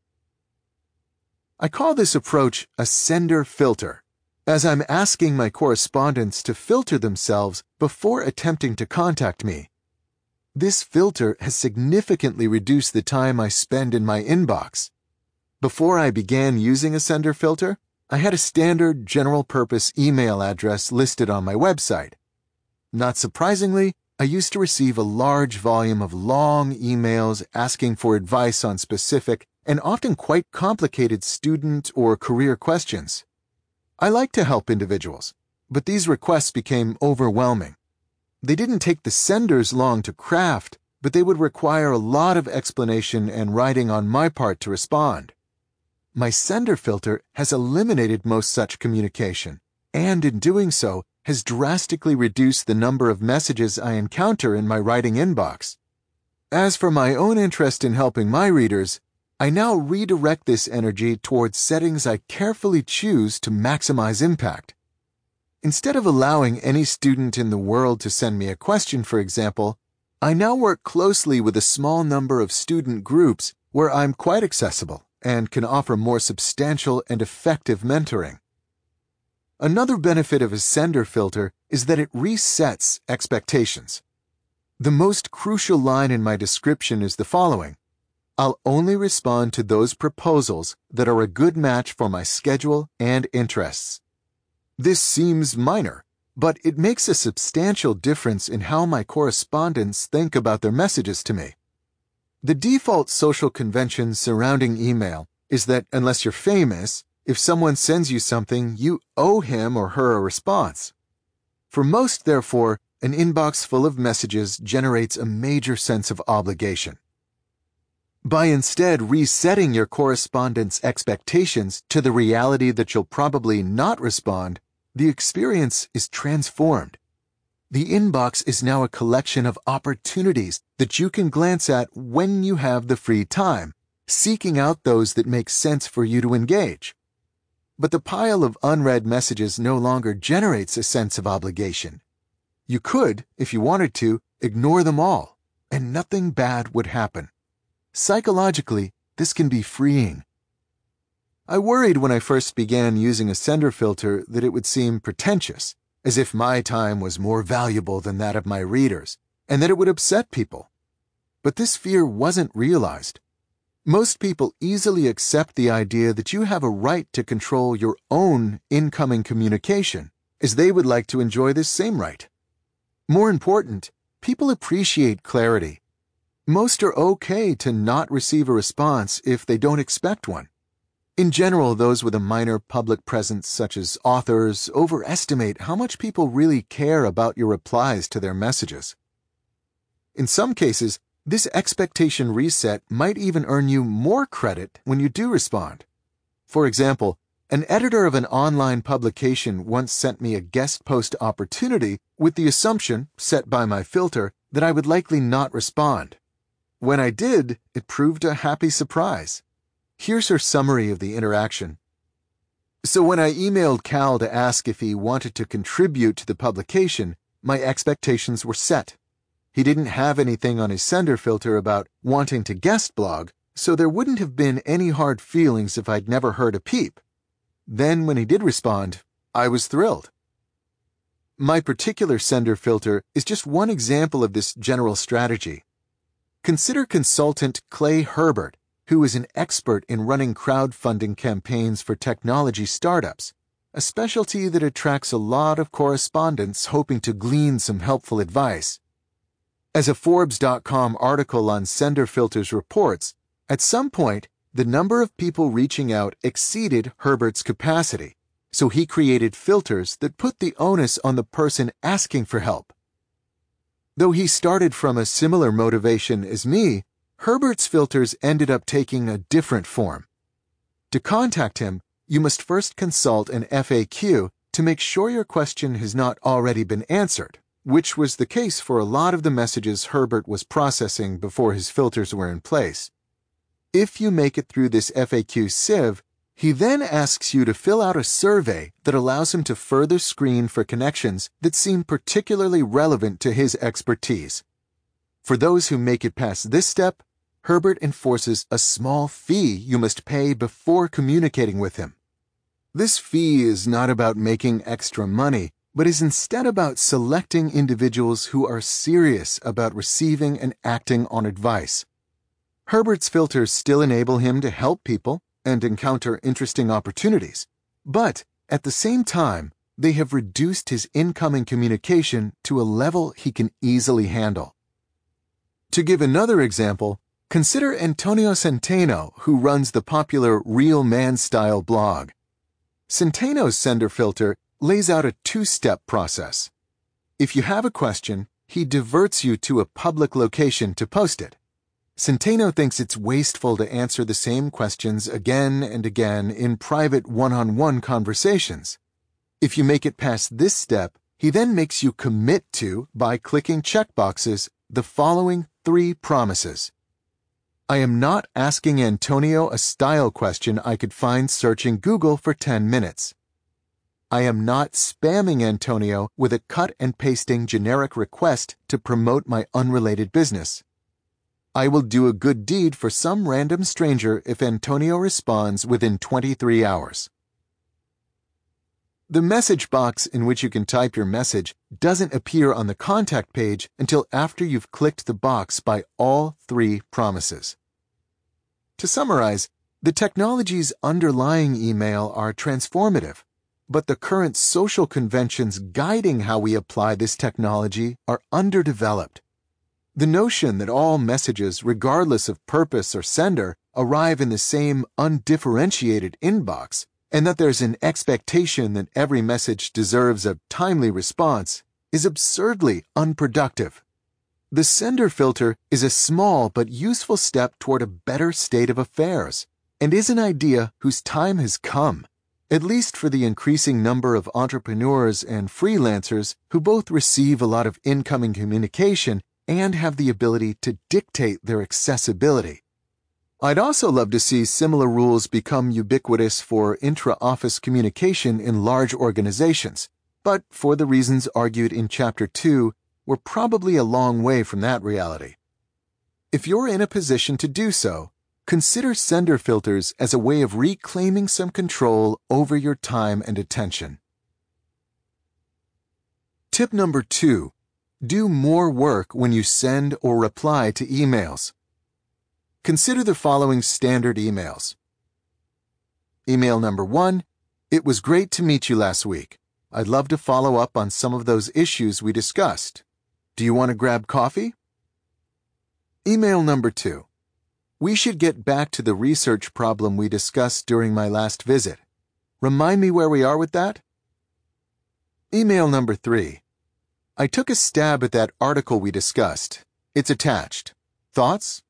I call this approach a sender filter, as I'm asking my correspondents to filter themselves before attempting to contact me. This filter has significantly reduced the time I spend in my inbox. Before I began using a sender filter, I had a standard general-purpose email address listed on my website. Not surprisingly, I used to receive a large volume of long emails asking for advice on specific and often quite complicated student or career questions. I like to help individuals, but these requests became overwhelming. They didn't take the senders long to craft, but they would require a lot of explanation and writing on my part to respond. My sender filter has eliminated most such communication, and in doing so, has drastically reduced the number of messages I encounter in my writing inbox. As for my own interest in helping my readers, I now redirect this energy towards settings I carefully choose to maximize impact. Instead of allowing any student in the world to send me a question, for example, I now work closely with a small number of student groups where I'm quite accessible and can offer more substantial and effective mentoring. Another benefit of a sender filter is that it resets expectations. The most crucial line in my description is the following: I'll only respond to those proposals that are a good match for my schedule and interests. This seems minor, but it makes a substantial difference in how my correspondents think about their messages to me. The default social convention surrounding email is that unless you're famous, if someone sends you something, you owe him or her a response. For most, therefore, an inbox full of messages generates a major sense of obligation. By instead resetting your correspondent's expectations to the reality that you'll probably not respond, the experience is transformed. The inbox is now a collection of opportunities that you can glance at when you have the free time, seeking out those that make sense for you to engage. But the pile of unread messages no longer generates a sense of obligation. You could, if you wanted to, ignore them all, and nothing bad would happen. Psychologically, this can be freeing. I worried when I first began using a sender filter that it would seem pretentious, as if my time was more valuable than that of my readers, and that it would upset people. But this fear wasn't realized. Most people easily accept the idea that you have a right to control your own incoming communication, as they would like to enjoy this same right. More important, people appreciate clarity. Most are okay to not receive a response if they don't expect one. In general, those with a minor public presence, such as authors, overestimate how much people really care about your replies to their messages. In some cases, this expectation reset might even earn you more credit when you do respond. For example, an editor of an online publication once sent me a guest post opportunity with the assumption, set by my filter, that I would likely not respond. When I did, it proved a happy surprise. Here's her summary of the interaction. So when I emailed Cal to ask if he wanted to contribute to the publication, my expectations were set. He didn't have anything on his sender filter about wanting to guest blog, so there wouldn't have been any hard feelings if I'd never heard a peep. Then when he did respond, I was thrilled. My particular sender filter is just one example of this general strategy. Consider consultant Clay Herbert, who is an expert in running crowdfunding campaigns for technology startups, a specialty that attracts a lot of correspondents hoping to glean some helpful advice. As a Forbes.com article on sender filters reports, at some point, the number of people reaching out exceeded Herbert's capacity, so he created filters that put the onus on the person asking for help. Though he started from a similar motivation as me, Herbert's filters ended up taking a different form. To contact him, you must first consult an FAQ to make sure your question has not already been answered, which was the case for a lot of the messages Herbert was processing before his filters were in place. If you make it through this FAQ sieve, he then asks you to fill out a survey that allows him to further screen for connections that seem particularly relevant to his expertise. For those who make it past this step, Herbert enforces a small fee you must pay before communicating with him. This fee is not about making extra money, but is instead about selecting individuals who are serious about receiving and acting on advice. Herbert's filters still enable him to help people and encounter interesting opportunities, but at the same time, they have reduced his incoming communication to a level he can easily handle. To give another example, consider Antonio Centeno, who runs the popular Real Man Style blog. Centeno's sender filter lays out a two-step process. If you have a question, he diverts you to a public location to post it. Centeno thinks it's wasteful to answer the same questions again and again in private one-on-one conversations. If you make it past this step, he then makes you commit to, by clicking checkboxes, the following 3 promises. I am not asking Antonio a style question I could find searching Google for 10 minutes. I am not spamming Antonio with a cut and pasting generic request to promote my unrelated business. I will do a good deed for some random stranger if Antonio responds within 23 hours. The message box in which you can type your message doesn't appear on the contact page until after you've clicked the box by all 3 promises. To summarize, the technologies underlying email are transformative, but the current social conventions guiding how we apply this technology are underdeveloped. The notion that all messages, regardless of purpose or sender, arrive in the same undifferentiated inbox, and that there's an expectation that every message deserves a timely response, is absurdly unproductive. The sender filter is a small but useful step toward a better state of affairs, and is an idea whose time has come, at least for the increasing number of entrepreneurs and freelancers who both receive a lot of incoming communication and have the ability to dictate their accessibility. I'd also love to see similar rules become ubiquitous for intra-office communication in large organizations, but for the reasons argued in Chapter 2, we're probably a long way from that reality. If you're in a position to do so, consider sender filters as a way of reclaiming some control over your time and attention. Tip number 2. Do more work when you send or reply to emails. Consider the following standard emails. Email number 1. It was great to meet you last week. I'd love to follow up on some of those issues we discussed. Do you want to grab coffee? Email number 2. We should get back to the research problem we discussed during my last visit. Remind me where we are with that? Email number 3. I took a stab at that article we discussed. It's attached. Thoughts?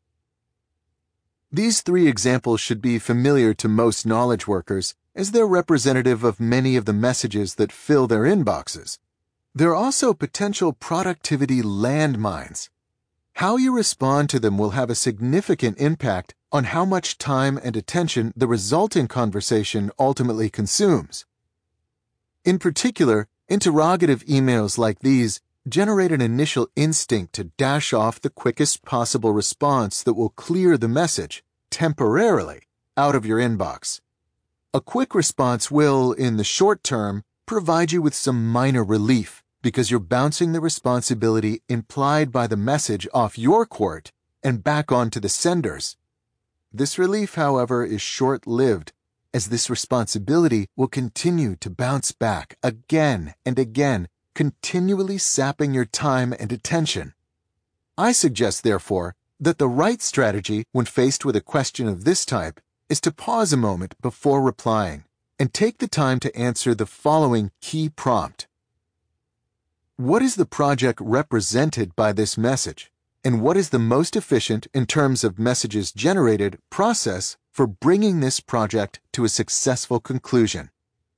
These 3 examples should be familiar to most knowledge workers, as they're representative of many of the messages that fill their inboxes. They're also potential productivity landmines. How you respond to them will have a significant impact on how much time and attention the resulting conversation ultimately consumes. In particular, interrogative emails like these generate an initial instinct to dash off the quickest possible response that will clear the message, temporarily, out of your inbox. A quick response will, in the short term, provide you with some minor relief because you're bouncing the responsibility implied by the message off your court and back onto the sender's. This relief, however, is short-lived, as this responsibility will continue to bounce back again and again, continually sapping your time and attention. I suggest, therefore, that the right strategy when faced with a question of this type is to pause a moment before replying and take the time to answer the following key prompt. What is the project represented by this message, and what is the most efficient in terms of messages generated process for bringing this project to a successful conclusion?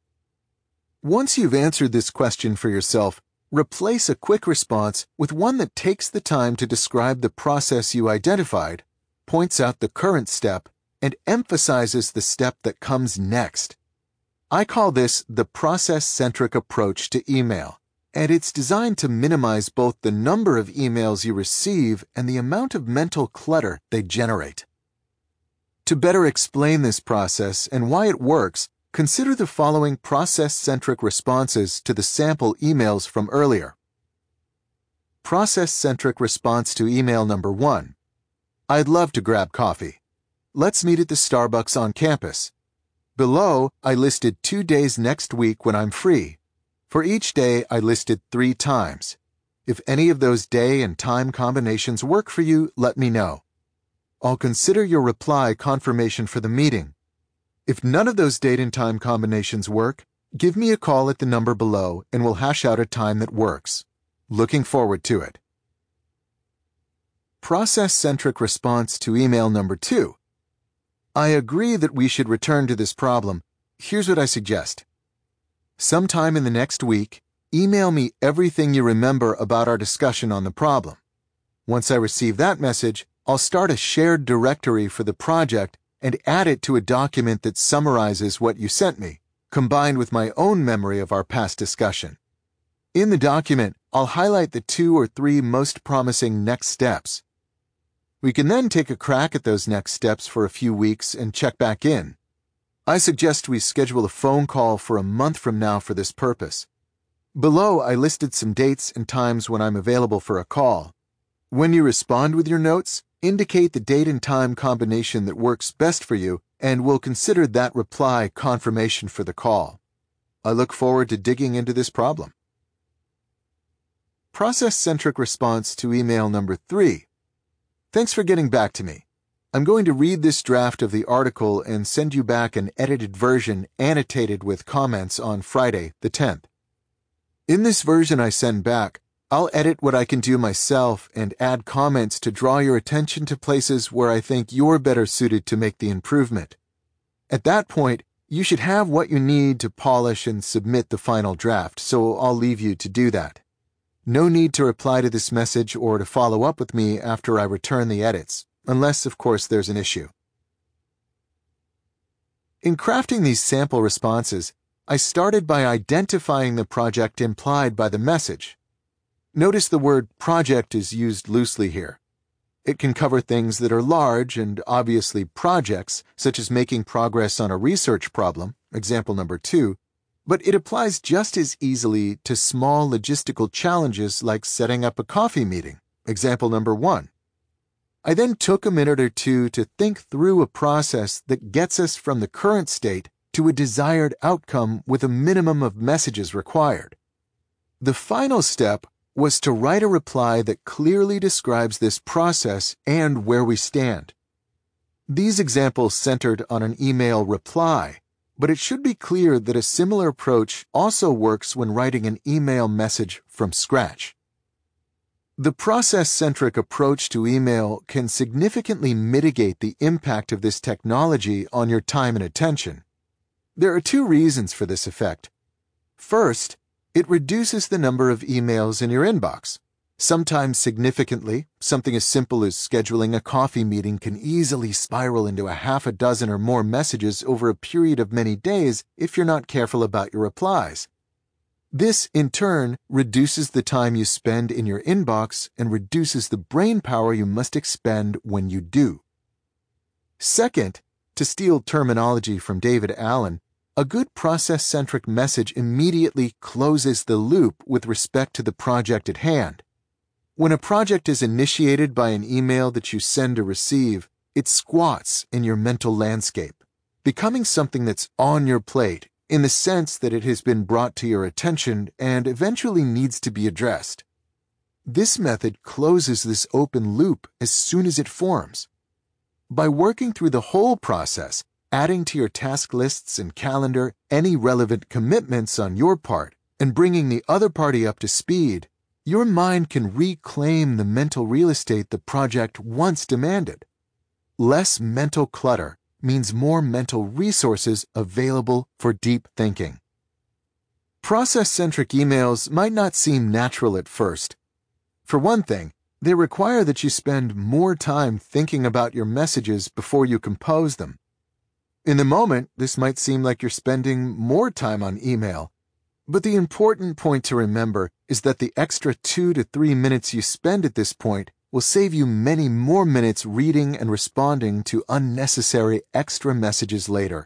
Once you've answered this question for yourself, replace a quick response with one that takes the time to describe the process you identified, points out the current step, and emphasizes the step that comes next. I call this the process-centric approach to email, and it's designed to minimize both the number of emails you receive and the amount of mental clutter they generate. To better explain this process and why it works, consider the following process-centric responses to the sample emails from earlier. Process-centric response to email number 1. I'd love to grab coffee. Let's meet at the Starbucks on campus. Below, I listed 2 days next week when I'm free. For each day, I listed 3 times. If any of those day and time combinations work for you, let me know. I'll consider your reply confirmation for the meeting. If none of those date and time combinations work, give me a call at the number below and we'll hash out a time that works. Looking forward to it. Process-centric response to email number 2. I agree that we should return to this problem. Here's what I suggest. Sometime in the next week, email me everything you remember about our discussion on the problem. Once I receive that message, I'll start a shared directory for the project and add it to a document that summarizes what you sent me, combined with my own memory of our past discussion. In the document, I'll highlight the 2 or 3 most promising next steps. We can then take a crack at those next steps for a few weeks and check back in. I suggest we schedule a phone call for a month from now for this purpose. Below, I listed some dates and times when I'm available for a call. When you respond with your notes, indicate the date and time combination that works best for you, and we'll consider that reply confirmation for the call. I look forward to digging into this problem. Process-centric response to email number 3. Thanks for getting back to me. I'm going to read this draft of the article and send you back an edited version annotated with comments on Friday, the 10th. In this version I send back, I'll edit what I can do myself and add comments to draw your attention to places where I think you're better suited to make the improvement. At that point, you should have what you need to polish and submit the final draft, so I'll leave you to do that. No need to reply to this message or to follow up with me after I return the edits, unless, of course, there's an issue. In crafting these sample responses, I started by identifying the project implied by the message. Notice the word project is used loosely here. It can cover things that are large and obviously projects, such as making progress on a research problem, example number 2, but it applies just as easily to small logistical challenges like setting up a coffee meeting. Example number 1. I then took a minute or two to think through a process that gets us from the current state to a desired outcome with a minimum of messages required. The final step was to write a reply that clearly describes this process and where we stand. These examples centered on an email reply, but it should be clear that a similar approach also works when writing an email message from scratch. The process-centric approach to email can significantly mitigate the impact of this technology on your time and attention. There are 2 reasons for this effect. First, it reduces the number of emails in your inbox. Sometimes significantly, something as simple as scheduling a coffee meeting can easily spiral into a half a dozen or more messages over a period of many days if you're not careful about your replies. This, in turn, reduces the time you spend in your inbox and reduces the brain power you must expend when you do. Second, to steal terminology from David Allen, a good process-centric message immediately closes the loop with respect to the project at hand. When a project is initiated by an email that you send or receive, it squats in your mental landscape, becoming something that's on your plate in the sense that it has been brought to your attention and eventually needs to be addressed. This method closes this open loop as soon as it forms. By working through the whole process, adding to your task lists and calendar any relevant commitments on your part, and bringing the other party up to speed, your mind can reclaim the mental real estate the project once demanded. Less mental clutter means more mental resources available for deep thinking. Process-centric emails might not seem natural at first. For one thing, they require that you spend more time thinking about your messages before you compose them. In the moment, this might seem like you're spending more time on email, but the important point to remember is that the extra 2 to 3 minutes you spend at this point will save you many more minutes reading and responding to unnecessary extra messages later.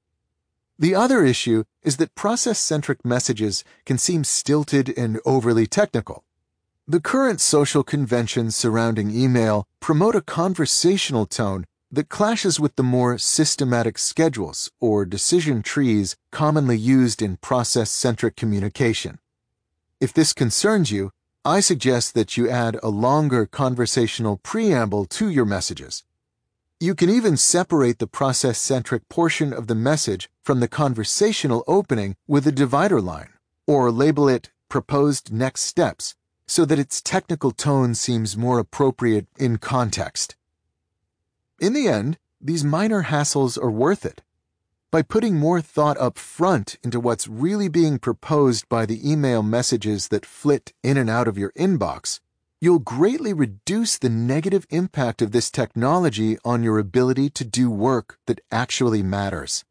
The other issue is that process-centric messages can seem stilted and overly technical. The current social conventions surrounding email promote a conversational tone that clashes with the more systematic schedules or decision trees commonly used in process-centric communication. If this concerns you, I suggest that you add a longer conversational preamble to your messages. You can even separate the process-centric portion of the message from the conversational opening with a divider line, or label it Proposed Next Steps, so that its technical tone seems more appropriate in context. In the end, these minor hassles are worth it. By putting more thought up front into what's really being proposed by the email messages that flit in and out of your inbox, you'll greatly reduce the negative impact of this technology on your ability to do work that actually matters.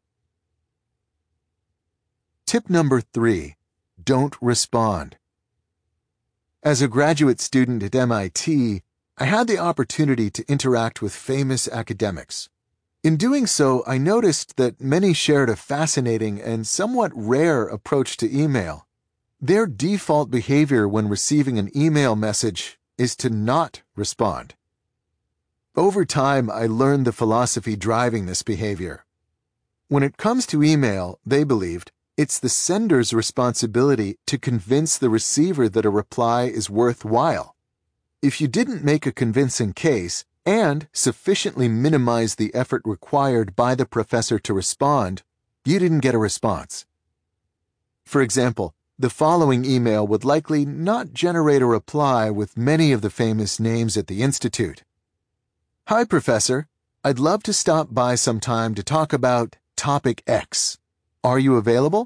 Tip number 3, don't respond. As a graduate student at MIT, I had the opportunity to interact with famous academics. In doing so, I noticed that many shared a fascinating and somewhat rare approach to email. Their default behavior when receiving an email message is to not respond. Over time, I learned the philosophy driving this behavior. When it comes to email, they believed, it's the sender's responsibility to convince the receiver that a reply is worthwhile. If you didn't make a convincing case, and sufficiently minimize the effort required by the professor to respond, you didn't get a response. For example, the following email would likely not generate a reply with many of the famous names at the institute. Hi, Professor. I'd love to stop by sometime to talk about topic X. Are you available?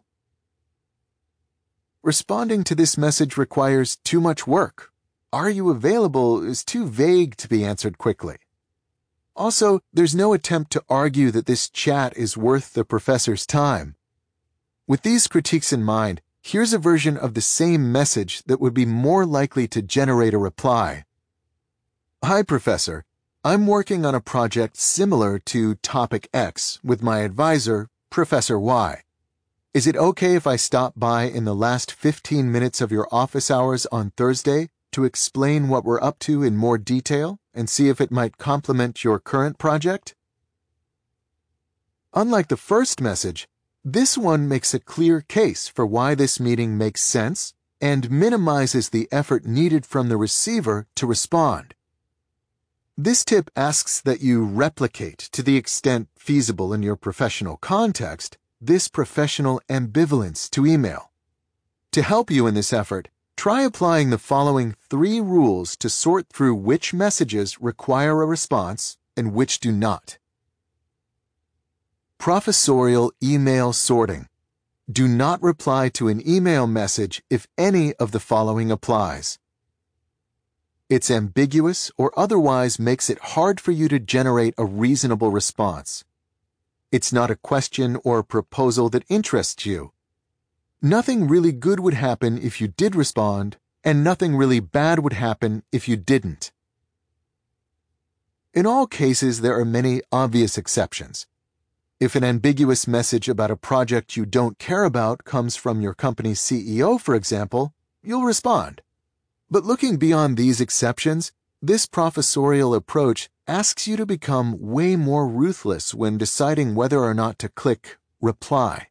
Responding to this message requires too much work. Are you available is too vague to be answered quickly. Also, there's no attempt to argue that this chat is worth the professor's time. With these critiques in mind, here's a version of the same message that would be more likely to generate a reply. Hi, Professor. I'm working on a project similar to Topic X with my advisor, Professor Y. Is it okay if I stop by in the last 15 minutes of your office hours on Thursday to explain what we're up to in more detail and see if it might complement your current project? Unlike the first message, this one makes a clear case for why this meeting makes sense and minimizes the effort needed from the receiver to respond. This tip asks that you replicate, to the extent feasible in your professional context, this professional ambivalence to email. To help you in this effort, try applying the following 3 rules to sort through which messages require a response and which do not. Professorial email sorting. Do not reply to an email message if any of the following applies. It's ambiguous or otherwise makes it hard for you to generate a reasonable response. It's not a question or proposal that interests you. Nothing really good would happen if you did respond, and nothing really bad would happen if you didn't. In all cases, there are many obvious exceptions. If an ambiguous message about a project you don't care about comes from your company's CEO, for example, you'll respond. But looking beyond these exceptions, this professorial approach asks you to become way more ruthless when deciding whether or not to click reply.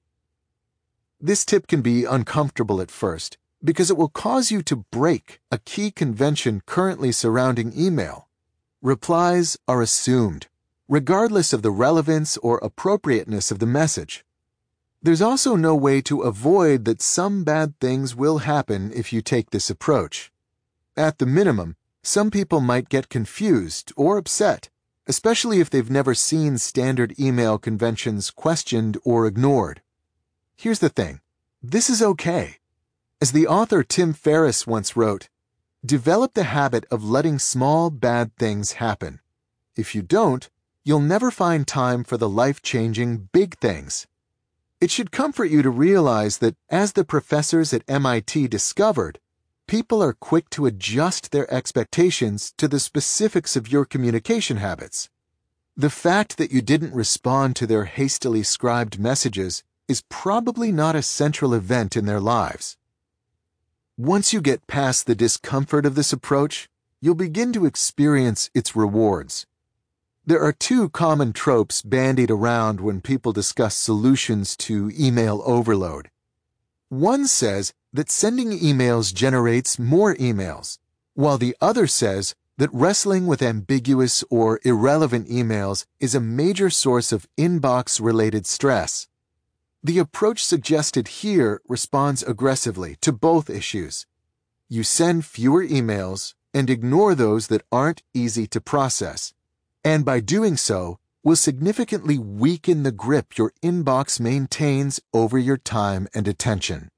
This tip can be uncomfortable at first because it will cause you to break a key convention currently surrounding email. Replies are assumed, regardless of the relevance or appropriateness of the message. There's also no way to avoid that some bad things will happen if you take this approach. At the minimum, some people might get confused or upset, especially if they've never seen standard email conventions questioned or ignored. Here's the thing. This is okay. As the author Tim Ferriss once wrote, "Develop the habit of letting small bad things happen. If you don't, you'll never find time for the life-changing big things." It should comfort you to realize that, as the professors at MIT discovered, people are quick to adjust their expectations to the specifics of your communication habits. The fact that you didn't respond to their hastily scribed messages is probably not a central event in their lives. Once you get past the discomfort of this approach, you'll begin to experience its rewards. There are 2 common tropes bandied around when people discuss solutions to email overload. One says that sending emails generates more emails, while the other says that wrestling with ambiguous or irrelevant emails is a major source of inbox-related stress. The approach suggested here responds aggressively to both issues. You send fewer emails and ignore those that aren't easy to process, and by doing so, will significantly weaken the grip your inbox maintains over your time and attention.